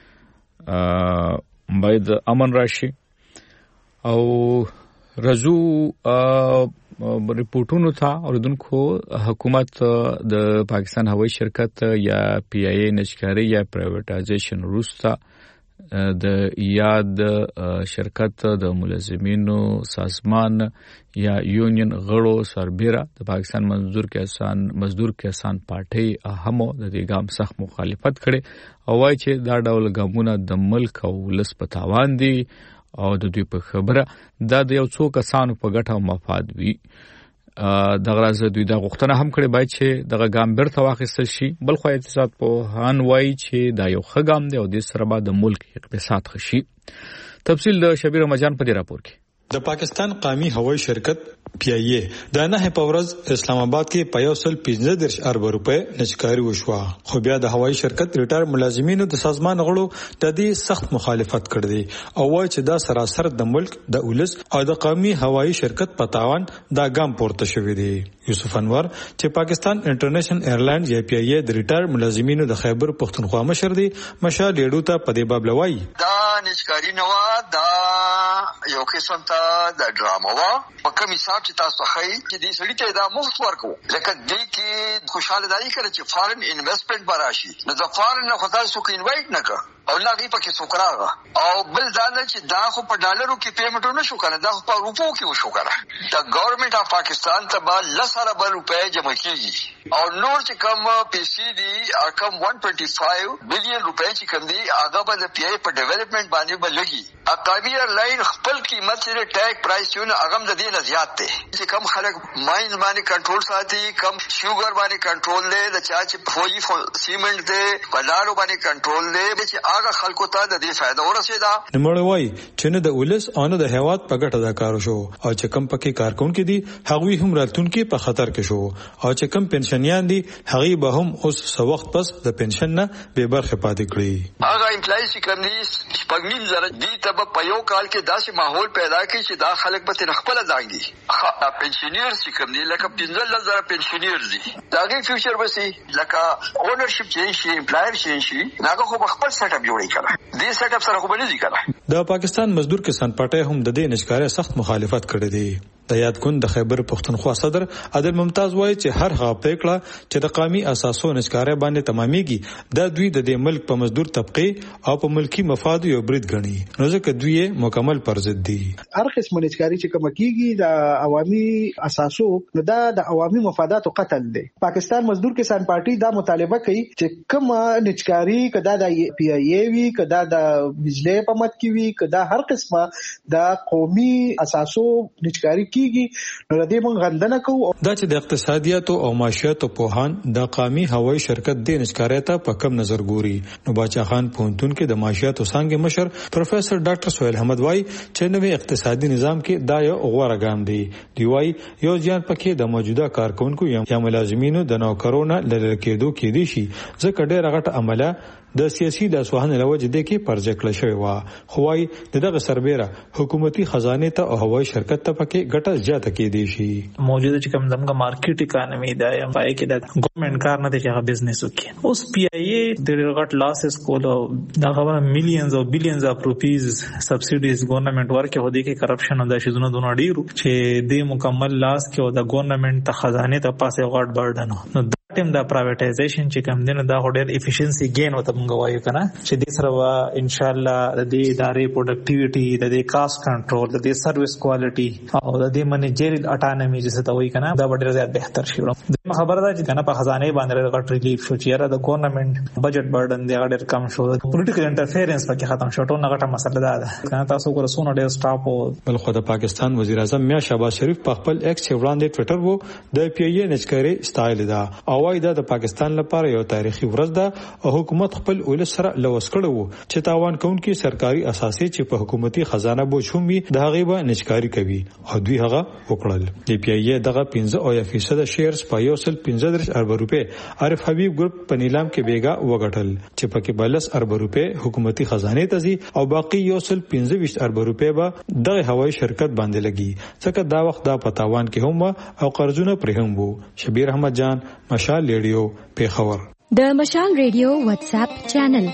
باید امن راشي او رجو ریپورتونو ته اوردونکو حکومت د پاکستان هوایي شرکت یا پی آی ای نشکاری یا پرایویټایزیشن روستا د یاد شرکت د ملازمینو سازمان یا یونین غړو سربېره د پاکستان مزدور کسان پارټي همو د دې ګام سخت مخالفت کړي او وايي چې دا ډول ګامونه د ملک او ولس په تاوان دي او د دوی په خبره دا د یو څو کسانو په ګټه او مفاد وي دغه راز دوی دا غوښتنه هم کړې باید چې دغه ګام برته واخیستل شي بل خو اقتصاد په هان وایي چې دا یو ښه ګام دی او د سره بعد د ملک اقتصاد خشي تفصیل د شبیر مجان په دې راپور کې د پاکستان قومي هوایي شرکت پی آی ای د نه په ورځ اسلام آباد کې په 115 ارب روپے نشکاری وشو خو بیا د هوایي شرکت ریټایر ملازمینو د سازمان غړو د دې سخت مخالفت کړ دي او وایي چې دا سراسر د ملک د اولس او د قومي هوایي شرکت په تاوان دا ګام پورته شوی دی یوسف انور چې پاکستان انټرنیشنل ایرلاینز یا پی آی ای د ریټایر ملازمینو د خیبر پختونخوا مشر دی مشال ډیډو ته په دې باب لوي دا نشکاری نو دا یو قسم ته د ډرامو وا په کوم حساب چې تاسو خای چې دې سړی ته دا مفت ورکو لکه دې کې خوشاله دای کړي چې فارن انویسټمنټ براشي نو د فارن نه خدای سو کې انوایټ نه کړ او لاغي پکې سوکراغه او بل دا چې دا خو په ډالرو کې پیمنټ نه شو کنه دا خو په روپو کې وشو کنه دا ګورنمنت اف پاکستان ته به 10 ارب روپے جمع کیږي او نور چې کم پیسې دي کم 125 بلین روپے چې کم دي هغه به د پی ای په ډیولپمنٹ باندې بلګي اقامي ایرلاین خپل قیمت چې ټیک پرایس یو هغه د دې نه زیات دي چې کم خلک ماینز باندې کنټرول ساتي کم شوګر باندې کنټرول دی د چا چې فوجي سیمنٹ دی بلارو باندې کنټرول دی چې هغه خلکو ته د دې فائدہ ورسېدا نمړ وای چې نه د ولس او نه د هیواد په ګټه دا کار شو او چې کم پکې کارکونکو دي هغوی هم راتلونکي په خطر کې شو او چې کم پنشنیان دي هغوی به هم اوس څو وخت پس د پنشن نه به برخه پاتې کړي هغه امپلایز چې کوم دي شپږ زره دي ته په یو کال کې داسې ماحول پیدا کړي چې دا خلک به تر خپل ځانګي پنشنیر چې کوم دي لکه 15000 پنشنیر دي داغه فیوچر وسی لکه اونرشپ چې شي امپلایر شي هغه خو خپل سیټ اپ جوړی کړه دې سیټ اپ سره خو بنځي کړه د پاکستان مزدور کسان پارټي هم د دې نشکاره سخت مخالفت کړې دي د یاد کون د خیبر پختونخوا صدر عادل ممتاز وایي چې هر هغه پریکړه چې د قومي اساسو نشکاره باندې تمامېږي د دوی د ملک په مزدور طبقه او په ملکی مفاد یو برید غني نو ځکه دوی مکمل پر ضد دي هر قسم نشکاری چې کوم کیږي د عوامي اساسو نو دا د عوامي مفاداتو قتل دی پاکستان مزدور کسان پارټي دا مطالبه کوي چې کوم نشکاری کدا د پی ای وی کدا د بجلی په مت کی وی کدا هر قسمه د قومي اساسو نشکاری کیږي نو د دې مونږ غندنه کوو دا چې د اقتصادیات او معاشیات په هان د قومي هوایي شرکت د نشکاریته په کم نظر ګوري نو باچا خان پونتون کې د معاشیات او څنګه مشر پروفیسور ډاکټر سہیل احمد وای چې نوې اقتصادي نظام کې دا یو غوړه ګام دی دی وای یو ځان پکې د موجوده کارکونکو یا ملازمینو د نوکرونو لری کېدو کې دي شي ځکه ډېر غټ عمله د سیاسي د سوهنه لوجه د کې پرځ کړل شوی و خوای دغه سربېره حکومتي خزانه ته او هوایي شرکت ته پکې ګټه زیاته کې دي شي موجوده چې کوم دغه مارکیټ اکانومي دا یا پای کې د ګورنمنت کار نه دی چې هغه بزنس وکړي اوس پی ای ای د غټ لاسز کولو دغه میلیونز او بیلیونز اف روپیز سبسیډیز ګورنمنت ورکه هدي کې کرپشن او د شیزونو دونه ډیرو چې د مکمل لاس کې او د ګورنمنت ته خزانه ته پاسه غټ برډن نو ټیم دا پرایویټایزیشن چې کوم دینه دا هډر افیشنسي گین وته موږ وایو کنه چې د سره ان شاء الله د دې ادارې پروډکټیویټي د دې کاست کنټرول د دې سرویس کوالټي او د دې منیجریل اټانومي چې ته وایي کنه دا ډېر زیات بهتر شي د خبره ده چې کنه په خزانه باندې غټ ریلیف شو چې را د ګورنمنت بجټ برډن دی ډېر کم شو پولیټیکل انټرفیرنس پکې ختم شو ټول غټه مسله ده کنه تاسو ګور سونه ډېر سټاپ او بل خو د پاکستان وزیر اعظم میا شهباز شریف په خپل ایکس وړاندې ټوئیټر وو د پی ای نشکری سټایل دا او وايي د پاکستان لپاره یو تاریخي ورځ ده او حکومت خپل اول سره لوس کړو چې تاوان کوونکي سرکاري اساسي چې په حکومتي خزانه بوجومي د هغه به نشکاری کوي او دوی هغه وکړل د پی ای دغه 15% شیرز په 115 ارب روپے عارف حبیب ګروپ په نیلام کې بیګا وګټل چې پکې 12 ارب روپے حکومتي خزانه ته ځي او باقي 115 ارب روپے به د هوایي شرکت باندې لګي ځکه دا وخت دا په تاوان کې هم او قرضونه پرې هم وو شبیر احمد جان مشال ریډیو پیښور د مشال ریډیو واتس اپ چینل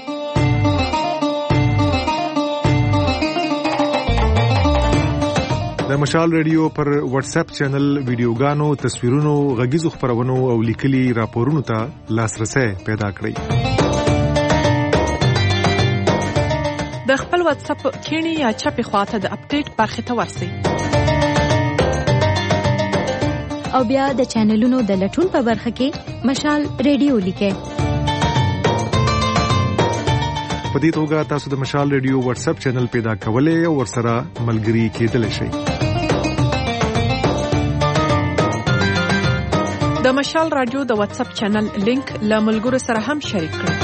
د مشال ریډیو پر واتس اپ چینل ویډیوګانو تصویرونو غږیزو خبرونو او لیکلي راپورونو ته لاسرسي پیدا کړئ د خپل واتس اپ کینی یا چپی خواته د اپډیټ برخه ته ورسئ او بیا د چینلونو د لټون په برخه کې مشال ریډیو لیکئ په دې توګه تاسو د مشال ریډیو واتس اپ چینل پیدا کولای او ورسره ملګري کېدلی شئ د مشال رادیو د واتس اپ چینل لینک له ملګرو سره هم شریک کړئ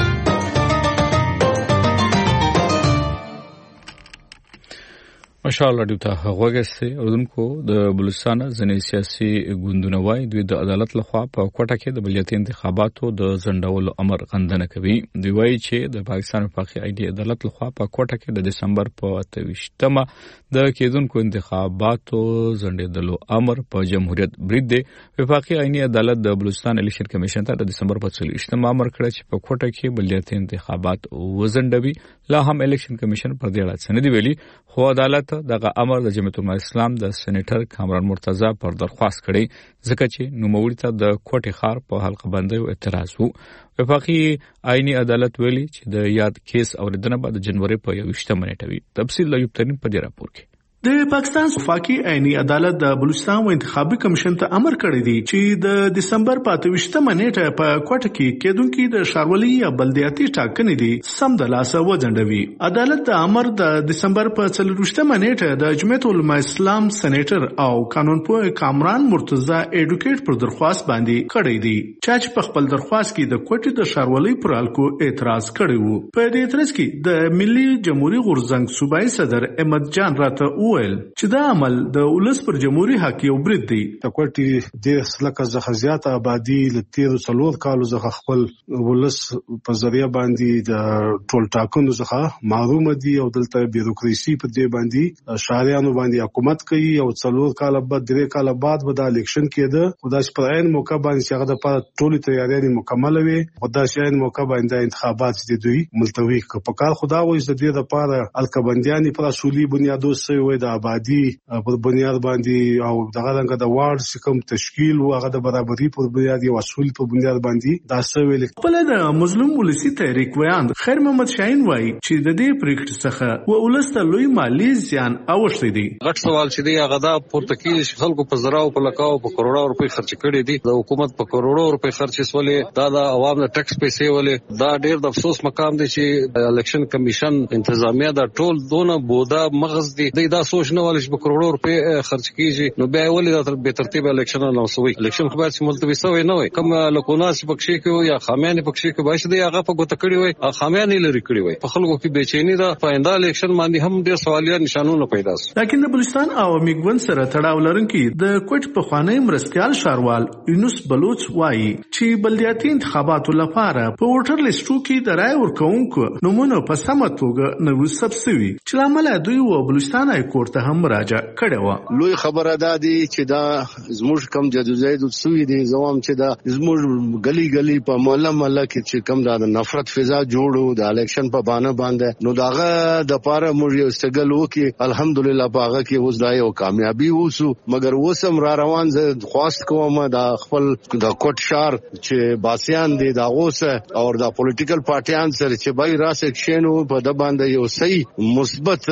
مشال رادیو ته غوږی اوردونکو د بلوچستان ځینې سیاسي ګوندونه وایي دوی د عدالت لخوا په کوټه کې د بلدیاتي انتخاباتو د ځنډولو امر غندنه کوي دوی وایي چې د پاکستان وفاقي عالی عدالت لخوا په کوټه کې د دسمبر په 28مه د کېدونکو انتخاباتو ځنډېدلو امر په جمهوریت برید دی وفاقي عالی عدالت د بلوچستان الیکشن کمیشن ته د دسمبر په 28مه امر کړی چې په کوټه کې بلدیاتي انتخابات وځنډوي لا هم الیکشن کمیشن پر دې اړه سندې ویلي خو عدالت دغه امر د جمعیت العلماء اسلام د سېنیټر کامران مرتضی پر درخواست کړي ځکه چې نوموړي ته د کوټې ښار په حلقه بندۍ اعتراض وو. وفاقي آئینی عدالت ویلي چې د یاد کیس اوریدنه به د جنوري په 21 نیټه وي. تفصیل له یوب ترین په دې راپور کې. د پاکستان وفاقي آئینی عدالت د بلوچستان و انتخابي کمیشن ته امر کړی دی چې د دسمبر په 28 نیټه په کوټه کې کېدونکو د ښاروالۍ یا بلدیاتي ټاکنې دي سم د لاسه وځنډوي. عدالت د امر د دسمبر په 24 نیټه د جمعیت العلماء اسلام سېنیټر او قانونپوه کامران مرتضی اډوکیټ پر درخواست باندې کړی دی چې په خپل درخواست کې د کوټې د ښاروالۍ پر الکو اعتراض کړی وو. په دې اعتراض کې د ملي جمهوریت غورځنګ صوبایي صدر احمد جان راته چې دا عمل د ولس پر جمهوریت حق یو برید دی. کوټي د سلکه زخه زیات آبادی لتیر څلور کالو زخه خپل ولس په ذریعہ باندې د ټول ټاکنو زخه محروم دي او دلته بیروکراسي په دې باندې شاریانو باندې حکومت کوي او څلور کال بعد درې کال بعد به د الیکشن کېده. خدای په عین موقع باندې هغه د پاره ټولې تیاریاں مکمل وي. خدای په عین موقع باندې انتخابات دي دوی ملتوي په کار خدا وایي د دې لپاره الکبندیانی پر اصولي بنیادو سره د آبادی پر بنیاد باندې او دغه رنګ د وارد کوم تشکیل او هغه د برابرۍ پر بنیاد او اصول په بنیاد باندې دا څه ویل. خپل د مظلوم ولسی تحریک ویاند خیر محمد شاهین وایي چې د دې پریکړې څخه و ولست لوی مالی زیان اوښتي دي. غټ سوال چې دی هغه دا پورته کیږي چې خلکو په زراو په لکاو په کروڑو روپۍ خرچ کړي دي. د حکومت په کروڑو روپۍ خرچ سولې دا د عوام د ټیکس پیسې ولې دا ډېر د افسوس مقام دی چې الیکشن کمیشن انتظامیه دا ټول دونه بودا مغز دي دا سوچ نه ولې په کروڑو روپۍ خرچ کیږي نو بیا ولې د به ترتیب الیکشن نه وسوي. الیکشن خو باید ملتوي سوی نه وي. کوم لکوناس پکښې کې یا خامیان پکښې کې باید دی هغه په ګوت کړی وي او خامیان لري کړی وي. په خلکو کې بېچینی ده. پاینده الیکشن باندې هم ډېر سوالیا نشانونه پیدا شول. لکه د بلوچستان عوامي ګوند سره تړاو لرونکي د کوټ په خوانی مرستيال شاروال یونس بلوچ وایي چې بلدیاتي انتخاباتو لپاره په ووټر لیستو کې د رای ورکوونکو نمونه په سمه توګه نه وسبسوي چې لامل دوی و بلوچستان های کورت هم مراجعه کړې و. لوی خبره ده دی چې دا زموږ کم جدوجہد سوي دي زوام چې دا زموږ گلی گلی په محله محله کې چې کم دا نفرت فضا جوړو د الیکشن په بانه باندې نو داغه د پاره موږ یو استګل وکي الحمدلله پاغه کې اوس دا یو کامیابی وسو. مګر وسم را روان زه خواست کوم دا خپل د کوټ شهر چې باسيان دي دا غوسه او دا پولیټیکل پارټیان سره چې بای راس اکشنو په د باندې یو صحیح مثبت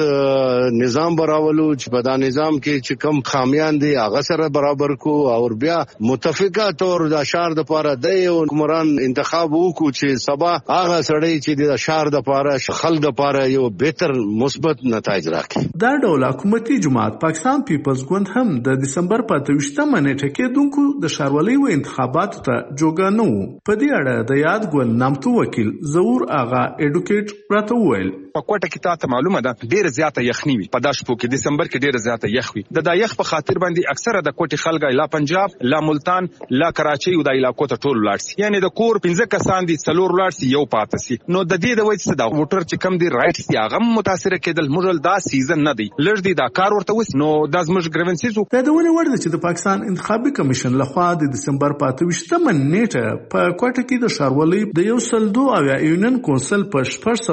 نظام براولو چې په دا نظام کې چې کم خامیان دي هغه سره برابر کو او بیا متفقه تور د شهر د پاره د حکمران انتخاب وکړو چې سبا هغه سړی چې د شهر د پاره خلک د پاره یو بهتر مثبت نتایج راکړي. دا ډول حکومتي جماعت پاکستان پیپلز ګوند هم د دسمبر په 28 نیټه کې دونکو د ښاروالۍ و انتخاباتو ته جوګه نه وو. په دې اړه د یاد ګوند نامتو وکیل ظهور آغا اډوکیټ راته وویل په کوټه کې تاسو معلومه ده ډېر زیاته یخنی وي. په داشپو کې دسمبر کې ډېر زیاته یخ وي. د یخ په خاطر باندې اکثره د کوټې خلک لا پنجاب لا ملتان لا کراچي او د علاقو ته ټول لاړسي. یعنی د کور 15 کسان دي څلور لاړسي یو پاتې سي. نو د دې د وجې څه دا ووټر چې کم دي رائټس دي هغه متاثر کېدل موږ دا سیزن نه دی لږ دي دا کار ورته وس نو د زموږ ګریونسز په دونه ورته چې د پاکستان انتخابي کمیشن لخوا د دسمبر په 28 نیټه په کوټه کې د ښاروالۍ د 102 او یونین کونسل په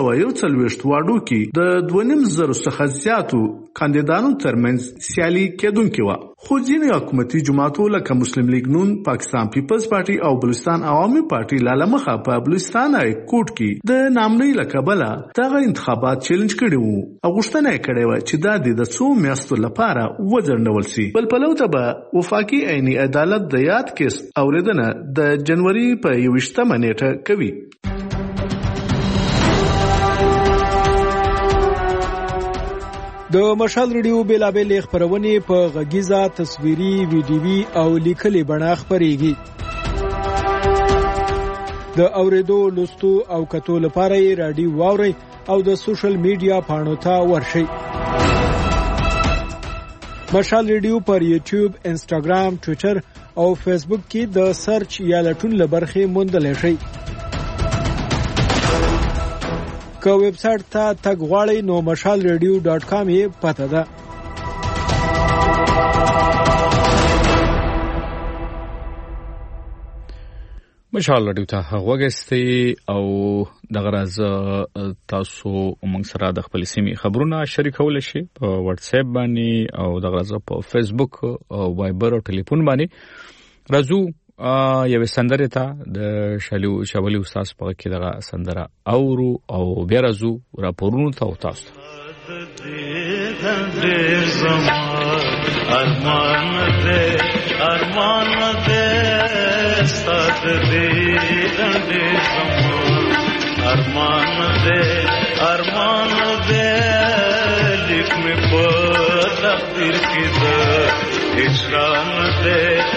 441 واډو کې د 2.5 څخه زیاتو کاندیدانو ترمنځ سیالي کېدونکې و. خو ځینې حکومتي جماعتو لکه مسلم لیگ نون، پاکستان پیپلز پارټي او بلوچستان عوامي پارټي لاله مخه په بلوچستان های کوټ کې د نامنۍ له کبله دغه انتخابات چیلنج کړي وو او غوښتنه یې کړې وه چې دا د څو میاشتو لپاره وځنډول سي. بل پلو ته به وفاقي عیني عدالت د یاد کیس اوریدنه د جنوري په 21 نیټه کوي. د مشال ریډیو بیلابېل خبرونه په غږیزه، تصویري، ویډیوي او لیکلي بڼه خبريږي. د اوریدو، لوستو او کتو لپاره یې رادیو واوري او د سوشل میډیا پاڼو ته ورشئ. مشال ریډیو پر یوټیوب، انسټاګرام، ټوئیټر او فیسبوک کې د سرچ یا لټون لبرخې موندلی شئ. که ویب سایټ ته تګ غواړئ نو mashalradio.com یې پته ده. مشال رادیو ته وګستي او دغه راز تاسو موږ سره د خپل سیمې خبرونه شریکول شي په واتس اپ باندې او دغه راز په فیسبوک او وایبر او ټلیفون باندې راځو یو سندره ته د شاولي استاد په کې دغه سندره او بیا راځو راپورونو ته تاسو ارمان دے سات دے دے ارمان دے لکھ میں تقدیر کی دے اشران دے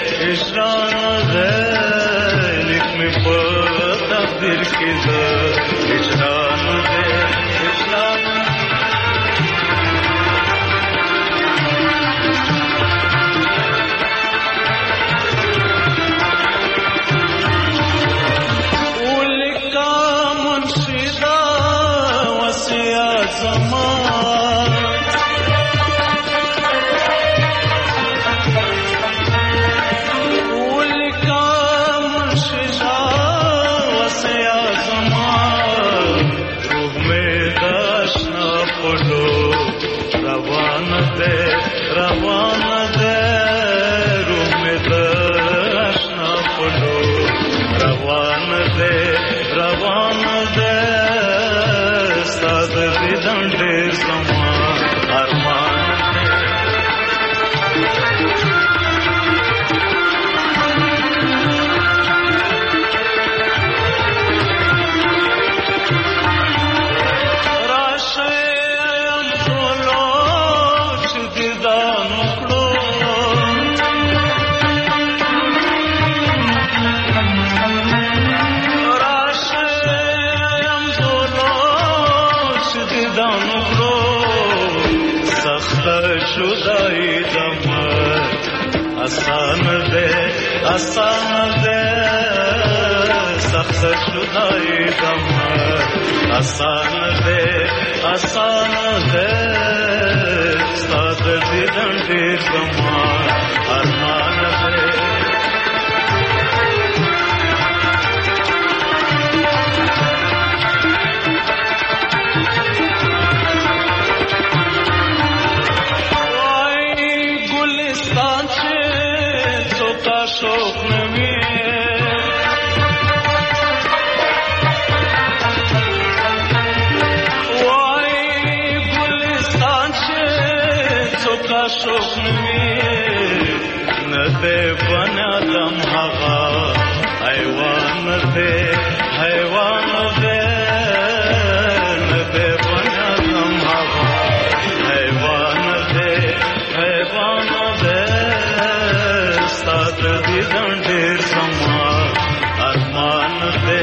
لکھ میں تقدیر کی دے اشران دے आसान दे सख्त शुदाई दम आसान दे साद दिदन दे दम अरमान दे बनदम हवा हैवान दे बनदम हवा हैवान दे सात दिदन ढेर समा अरमान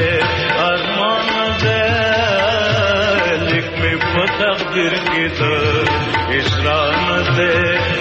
दे लिख में तकदीर की दर इशरान दे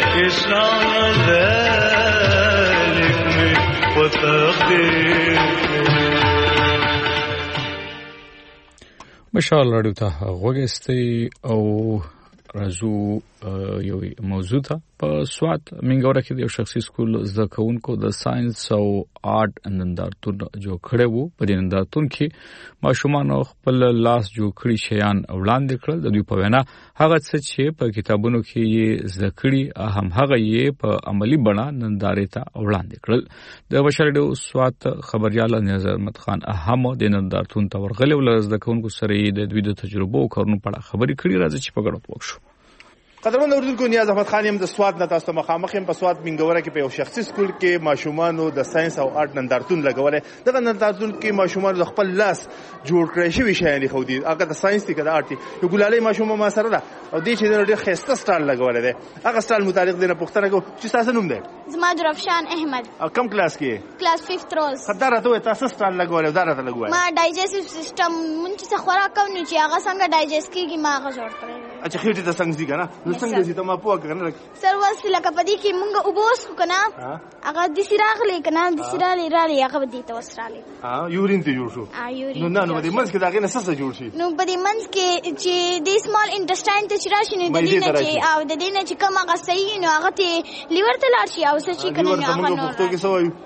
مشال رادیو ته وګستي او راځو یو موضوع ته په سوات منګوره کې د شخصي سکول زده کوونکو د ساينس او آرټ نندارتون جوړ کړي وو په دې نندارتون کې ماشومان خپل لاس جوړ کړي شیان وړاندې کړل د دوی په وینا هغه څه چې په کتابونو کې یې زده کړي هم هغه یې په عملی بڼه نندارې ته وړاندې کړل د بشریډو سوات خبريال نظر احمد خان اهم د نندارتون ته ورغلي ول زده کوونکو سره د دوی د تجربو کارونو په اړه خبرې کړي راځي چې په ګډه وکړو قدرمن اوریدونکو نیاز احمد خان يم د سواد نه تاسو مخامخ يم په سواد منګوره کې په یو شخصي سکول کې ماشومانو د ساينس او آرټ نندارتون لګولې دغه نندارتون کې ماشومان خپل لاس جوړ کړی شوی شیان خو دي هغه د ساينس دي کده آرټ یو ګلالي ماشوم ما سره ده او دې چې ډېر خسته سټایل لګولې ده هغه سټایل متعلق دینه پوښتنه کو چې تاسو نوم ده زما درفشان احمد کم کلاس کې کلاس 5th روز خدای راته تاسو سټایل لګولې دا راته لګولې ما ډایجستیو سیستم مونږ چې خوراک کوو چې هغه څنګه ډایجست کیږي ما هغه جوړ کړی اچھا خېټه ته څنګه ځي کنه نو څنګه ځي ته ما پوهه کنه سر واسه لکه پدې کې مونږ وبوس کو کنه هغه د سیراغلی کنه د سیرالی رالی هغه دې ته وسرالی یورین ته جوړ شو یورین نو دې منځ کې دا غنه سس جوړ شي نو په دې منځ کې چې د سمال انټسټاین ته راشي نو د دې نه چې او د دې نه چې کوم هغه صحیح نو هغه ته لیور ته لاړ شي او څه چې کنه هغه نو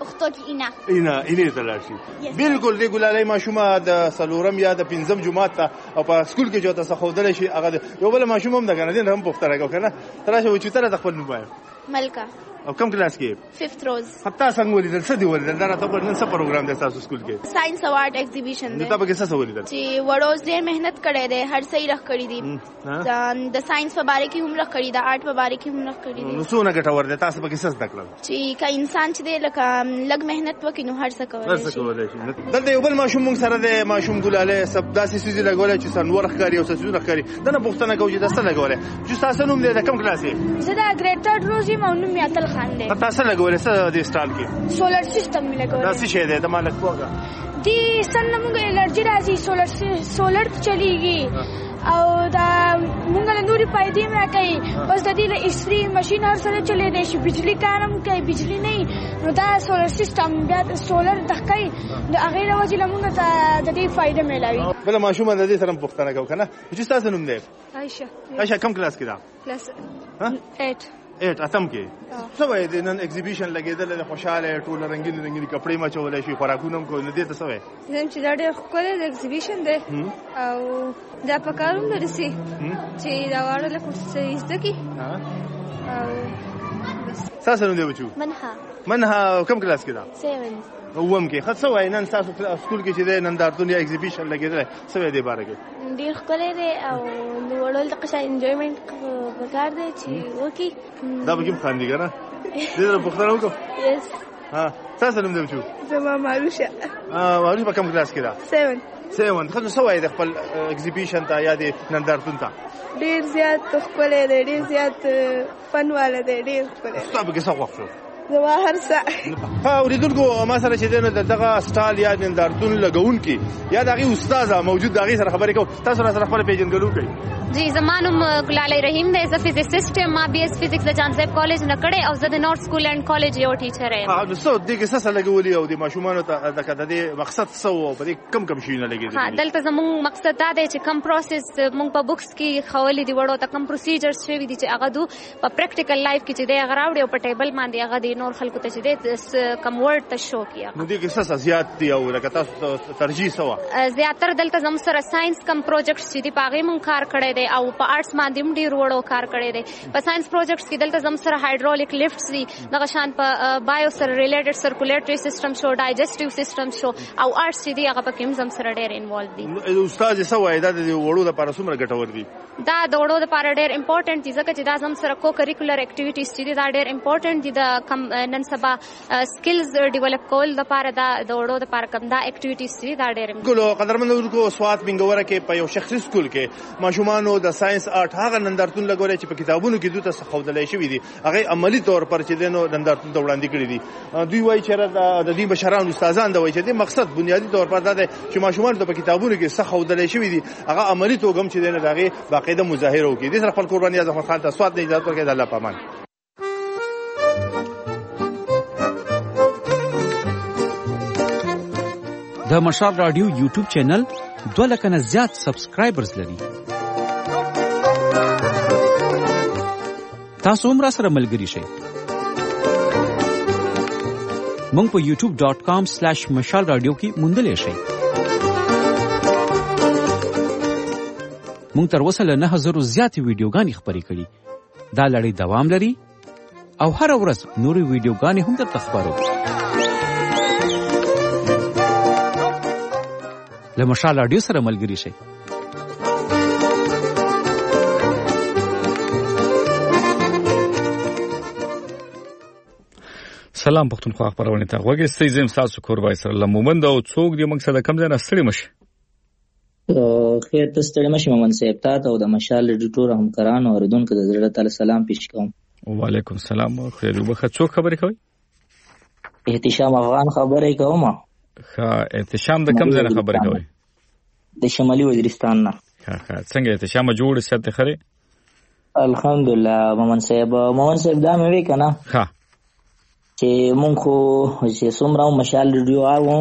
پښتو کې اینه ته لاړ شي. بالکل د ګلالۍ ماشومه د سلورم یا د پنځم جماعت ته او په سکول کې جو ته ښودل شي هغه یو بل ماشوم هم د کنه هم پوښتنه کوي کنه تراشه و چې تر خپل نوم وایي ملکه. او کوم کلاس کې؟ 5th روز. حتی څنګه ولیدل څه دی ولیدل دا راته نن څه پروګرام دی تاسو سکول کې؟ ساينس اوارد ایگزیبیشن دی. نو تاسو کې څه ولیدل؟ چې وړوز ډېر مهنت کړی دی هر څه یې رخ کړی دي د ساينس په باره کې هم رخ کړی دا آرټ په باره کې هم رخ کړی دي. نو څونه ګټور دی تاسو به څه زده کړل؟ چې کا انسان چې دی لکه لږ مهنت وکړي نو هر څه کولای شي. دلته یو بل ماشوم موږ سره دی ماشوم ګلالۍ سب داسې سيزي لګولای چې سنور ښکاری او سيزونه ښکاری دا نه پوښتنه کوي چې تاسو لګولای چې تاسو نوم دی د کوم کلاس یې؟ زه د ګریډ 3 روز یم او نوم یې اتل خان دی. تاسو لګولای څه د سټال کې؟ سولر سیستم می لګولای. دا څه شی دی د مالک پوګه؟ دی سن موږ انرژي راځي سولر چلیږي او دا موږ له نوري پایدې مې کوي بس د دې له استری ماشين هر سره چلی دی شي بجلی کارم کوي بجلی نه نو دا سولر سیستم بیا سولر دقای د هغه راوځي لمونږ ته د دې فائدہ ملوي. بل ماشومه د دې سره پوښتنه کوي کنه چې تاسو نوم دی؟ عائشہ کوم کلاس کې ده؟ کلاس 8 اتم کې. څه وایي د نن ایگزیبیشن لګیدل د خوشاله ټول رنگین کپڑے مچولای شي خوراکونه کو نه دي ته څه وایي؟ زم چې دا ډېر ښکلی د ایگزیبیشن دی او دا په کاروم درسي چې دا واړه له کوڅې زده کی او بس. تاسو نوم دی بچو؟ منها کوم کلاس کې ده؟ 7 اوم کې. خاصه وای نن تاسو سکول کې چې د نندارتون یا ایگزیبیشن لګیدل څه وای دی باره کې؟ ډیر ښکلی دی او نو وړول د قشا انجوایمنت وکړ دی چې وکی دا به کوم خاندي کنه دې در پوښتنه وکړه. یس. تاسو نوم دی بچو؟ زما ماروشه. ماروشه په کوم کلاس کې ده؟ 7. خو څه وای د خپل ایگزیبیشن ته یا د نندارتون ته؟ ډیر زیات ښکلی دی ډیر زیات فن والا دی ډیر ښکلی. تاسو به څه خوښ شو؟ زما هر څه. اوریدونکو ما سره چې دغه سټال یا نندارتون لګونکي یا دغه استاد موجود دغه سره خبرې کوم. تاسو سره خپل پیژنګلو کوي؟ جی زمانم ګلالۍ رحیم دی. زه فزیسست یم. ما بي اس فزیکس د جان زیب کالج نه کړې او زه د نورث سکول اینڈ کالج یو ټیچر یم. نو څه دغه څه لګولي او د ماشومانو ته د مقصد څه وو په دې کم شي نه لګیږي؟ دلته زموږ مقصد دا دی چې کم پروسس موږ په بوکس کې خولې دی وړو ته کم پروسیجرز شوی دي چې هغه دو په پریکټیکل لایف کې چې دی هغه راوړي او په ټیبل باندې هغه د نور خلکو ته چې دی کمورټ ته شو کیا. نو دغه څه زیات دی او لکه تاسو ترجیح سوا زیاتره دلته زم سره ساينس کم پروجیکټس چې دی پاغه مونږ کار کړی دی او په آرټس باندې ډیر وړو کار کړی دی. په ساينس پروجیکټس کې دلته زم سره هایدرولیک لفټس دي دغه شان په بایو سره ریلیټډ سرکولیټری سیستم شو ډایجسټیو سیستم شو او آرټس چې دی هغه په کوم زم سره ډیر انوالو دي. استاد یې سوای دا د وړو لپاره څومره ګټور دي؟ دا د وړو لپاره ډیر امپورټنت دي ځکه چې دا زم سره کو کریکولر اکټیویټیز چې دا ډیر امپورټنت دي د نن سبا سکلز ډیولپ کول لپاره دا د وړو لپاره کوم دا اکټیویټیز چې دا ډیر ګلو قدرمنو سوات بنګوره کې په یو شخصي سکول کې ماشومانو د ساينس آرټ هغه نندارتون لګولای چې په کتابونو کې دوی ته خودلای شوی دي هغه عملی تور پر چې دنو نندارتون ته وړاندې کړی دي. دوی وایي چې د دې بشران استادان دا وایي چې د مقصد بنیادی تور پر دا دی چې ماشومان ته په کتابونو کې څه خودلای شوی دي هغه عملی توګم چې دنه دغه باقاعده مظاهره وکړي. د سره خپل قرباني اعظم خان ته سوات نه اجازه ورکړي. د الله پامان. د مشال رادیو یوټیوب چینل 2 لک نه زیات سبسکرایبرز لري. تاسو هم را سره ملګری شئ. مونږ په youtube.com/مشال رادیو کې موندلې شئ. مونږ تر اوسه له 9000 زیاتې ویډیوګانې خپرې کړي. دا لړۍ دوام لري او هر ورځ نورې ویډیوګانې هم درته خپرو. له مشال رادیو سره ملګری شئ. سلام پښتونخوا خبرونه ته غوږی سیزم تاسو کوربای سره لمومند او څوک دی موږ سره کم ځای نه ستړي مشه. خیر ته ستړي مشه مومن صاحب ته او د مشال ډیټور همکارانو اوریدونکو د زړه تعالی سلام پیښ کوم. وعلیکم السلام. خیر وبخښه څوک خبرې کوي؟ احتشام افغان خبرې کوم. احتشام د کم ځای نه خبرې کوي؟ د شمالي وزیرستان نه. څنګه احتشام جوړ ست خره؟ الحمدلله مومن صاحب دا مې وی کنه. چې مونږ خو چې څومره مشال ریډیو اورم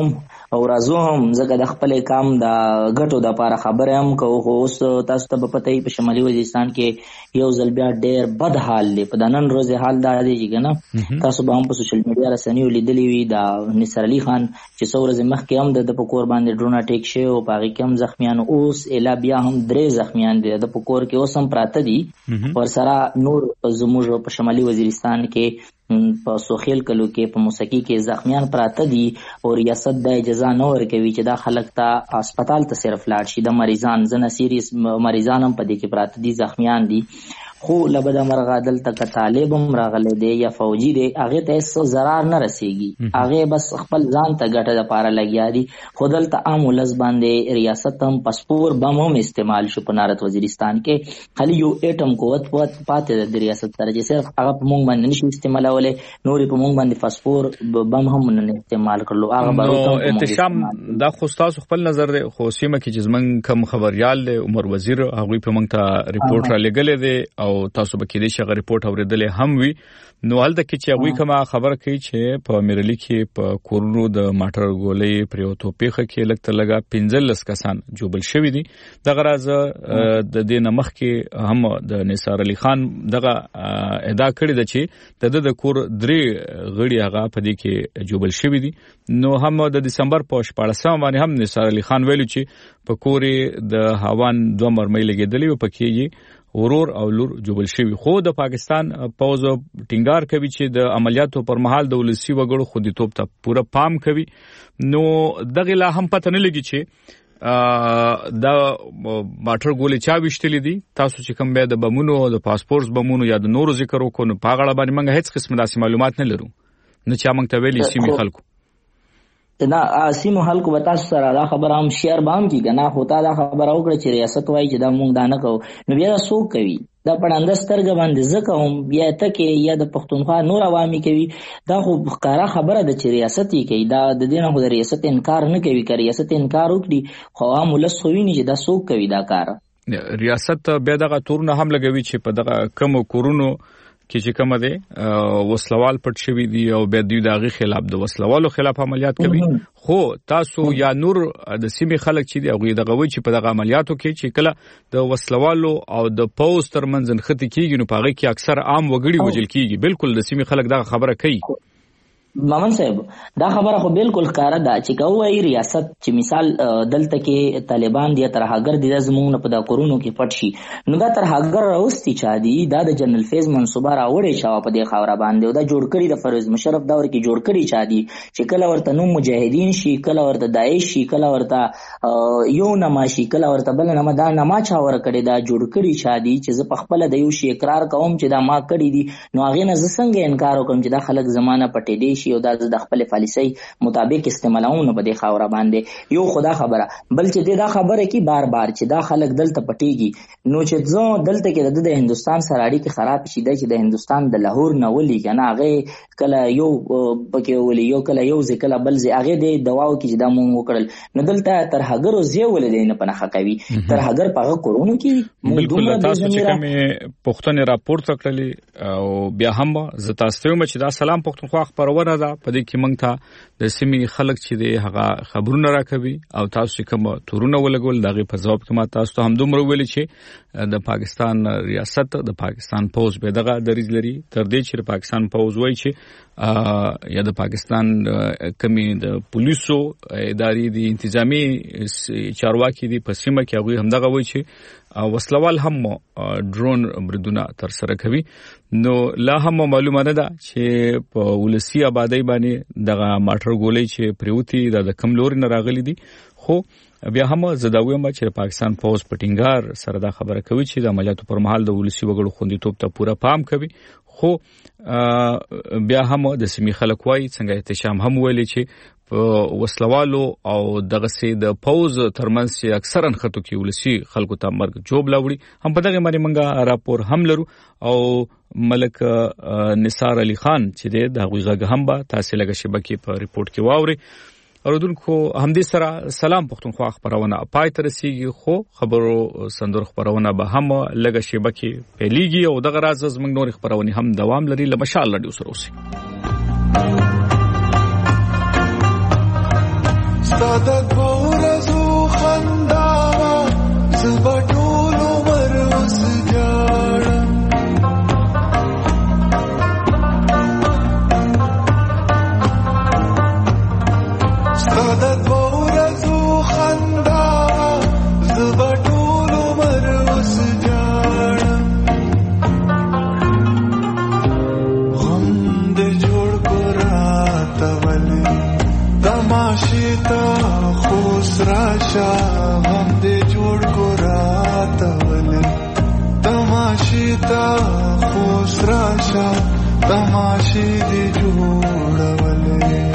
او راځو هم زګه د خپل کام د غټو د لپاره خبره هم کوو. خو اوس تاسو ته په پته په شمالي وزیرستان کې یو ځل بیا ډېر بد حال دی. په نن ورځ حال دا دی چې کنه تاسو به هم په سوشل میډیا رسنیو لیدلی وي د نصر علي خان چې څو ورځې مخکې هم د پکور باندې ډرون اټیک شوی او په هغې کې هم زخمیان. اوس الا بیا هم 3 زخمیان دي د پکور کې اوس هم پراته دي. ورسره نور زموږ په شمالي وزیرستان کې په سوخیل کلو کې په موسیقي کې زخمیان پراته دي او ریاست د اجازه نه ورکوي چې دا خلک ته هسپتال ته صرف لاړ شي. د مریضان ځنه سیریس مریضان هم په دې کې پراته دي، زخمیان دي. خو لبد مرغه دلته که طالب هم راغلی دی یا فوجي دی هغې ته هېڅ ضرر نه رسېږي، هغې بس خپل ځان ته ګټه دپاره لګیا دي. خو دلته عام ولس باندې ریاست هم پسپور بم هم استعمال شو په نارت وزیرستان کې. خالي یو ایټم قوت پاتې ده د ریاست سره چې صرف هغه په موږ باندې نشي استعمالولی، نورې په موږ باندې پسپور بم هم نه استعمال کړلو. هغه باروت احتشام دا خو ستاسو خپل نظر دی، خو سیمه کې چې زموږ کم خبریال دی عمر وزیر هغوی په موږ ته ریپورټ رالیږلی دی او تاسو به کېدای شي هغه ریپورټ اورېدلی هم وي. نو هلته کې چې هغوی کومه خبره کوي چې په میرلي کې په کورونو د ماټر ګولۍ پرېوتو پیښه کې لږ تر لږه 15 کسان جوبل شوي دي. دغه راز د دې نه مخکې هم د نثار علي خان دغه ادعا کړې ده چې د کور 3 غړي هغه په دې کې جوبل شوي دي. نو هم د دسمبر په 14 باندې هم نثار علي خان ویلو چې په کورې د هاوان 2 مرمۍ لګېدلې وي، پکې یې ورور او لور جوبل شوي. خو د پاکستان پوز ټینګار کوي چې د عملیاتو پر مهال د ولسی وګړو خوندیتوب ته پوره پام کوي. نو دغه لا هم پته نه لګي چې دا ماټر ګولې چا وشتلې دي. تاسو چې کوم بیا د بمونو د پاسپورت بمونو یا د نورو ذکر وکړو نو په هغه باندې موږ هیڅ قسم داسې معلومات نه لرو، نه چا موږ ته ویلي سیمې خلکو دا سیمو خلکو به تاسو سره دا خبره هم شیر به هم کېږي نه. خو تا دا خبره وکړه چې ریاست وایي چې دا موږ دا نه کوو، نو بیا دا څوک کوي؟ دا پړانده سترګه باندې زه کوم بیا ته کې یا د پښتونخوا نور عوامي کوي. دا خو ښکاره خبره ده چې ریاست یې کوي. دا د دې نه خو د ریاست انکار نه کوي. که ریاست انکار وکړي خو عام ولس خو ویني چې دا څوک کوي دا کار. ریاست بیا دغه تورونه هم لګوي چې په دغه کمو کورونو کې چې کومه ده وسلوال پټ شوي دي او بیا دوی د هغې خلاف د وسلوالو خلاف عملیات کوي. خو تاسو یا نور د سیمې خلک چې دي هغوی دغه وایي چې په دغه عملیاتو کې چې کله د وسلوالو او د پوځ ترمنځ نښتې کېږي نو په هغې کې اکثر عام وګړي وژل کېږي. بالکل د سیمې خلک دغه خبره کوي. مامن صاحب دا خبره خو بالکل ښکاره ده چې که ووایي ریاست چې مثال دلته کې طالبان دي یا ترهګر دي دا زموږ نه په دا کورونو کې پټ شي، نو دا ترهګر راوستي چا دي؟ دا د جنرال فیض منصوبه راوړې چا په دې خاوره باندې او دا جوړ کړي د پرویز مشرف دور کې جوړ کړي چا دي چې کله ورته نوم مجاهدین شي، کله ورته داعش شي، کله ورته یو نما شي، کله ورته بل نما. دا نما چا ورکړي؟ دا جوړ کړي چا دي چې زه په خپله د یو شي اقرار کوم چې دا ما کړي دي، نو هغې نه زه څنګه انکار وکړم چې دا خلک زمانه پټېدی شي او دا د خپل پالیسۍ مطابق استعمالوم په دې خاوره باندې. یو خدا خبره، بل چې دا خبره کی بار بار چې دا خلک دلته پټیږي، نو چې ځو دلته کې د هندستان سره اړیکې خراب شي چې د هندستان د لاهور نه ولي کنه هغه کله یو پکې ولي یو کله یو ځای کله بل ځای هغه د دواو کې چې دا مونږ وکړل، نو دلته ترهګر زی ولې نه پناه کوي. ترهګر په کورونو کې بالکل تاسو چې کومه پښتون راپورټ کړلی او بیا هم زه تاسو ته چې دا سلام پښتونخوا خبرونه ده په دې کې موږ ته د سیمې خلک چې دی هغه خبرونه راکوي او تاسو چې کوم تورونه ولګول دغه په جواب کې ما تاسو ته هم دومره ویلي چې د پاکستان ریاست د پاکستان پوز به دغه دریځ لري تر دې چې پاکستان پوز وایي چې یا د پاکستان کمی د پولیسو ادارې دي انتظامی چارواکي دي په سیمه کې هغه هم دغه وایي چې وسلوال هم ډرون بریدونه تر سره کوي. نو لا هم معلومه نه ده چې په ولسی آبادی باندې دغه ماټر ګولۍ چې پریوتی د کم لوري نه راغلي دي. خو بیا هم زداویم چې پاکستان پوز پټینګار سره دا خبره کوي چې د عملیاتو پر مهال د ولسی وګړو خوندیتوب ته پوره پام کوي. خو بیا هم د سیمې خلک وایي څنګه احتشام هم ویلي چې وسلوالو او دغه سي د پوز ترمنځ چې اکثرا خطو کې ولسی خلکو ته مرګ جوب لاوړي. هم په دغه باندې منګه راپور هم لرو او ملک نثار علي خان چې د هغوی غږ هم به تاسو لږه شبکې په ریپورت کې واوري. اوردونکو همدې سره سلام پښتونخوا خبرونه پای ته رسیږي، خو خبرو سندر خبرونه به هم لږه شبکې پیلېږي او دغه راز زموږ نور خبرونه هم دوام لري. لمشال رادیو سره اوسئ. ستادت بورزو خنداوا زبټول عمر اوس جاړم ستادت بورزو خنداوا زبټول عمر اوس جاړم غم دې جوړ کو راتولې تماشیتا خوش راشا غم دې جوړ کو راتولې تماشیتا خوش راشا تماشې دې جوړولې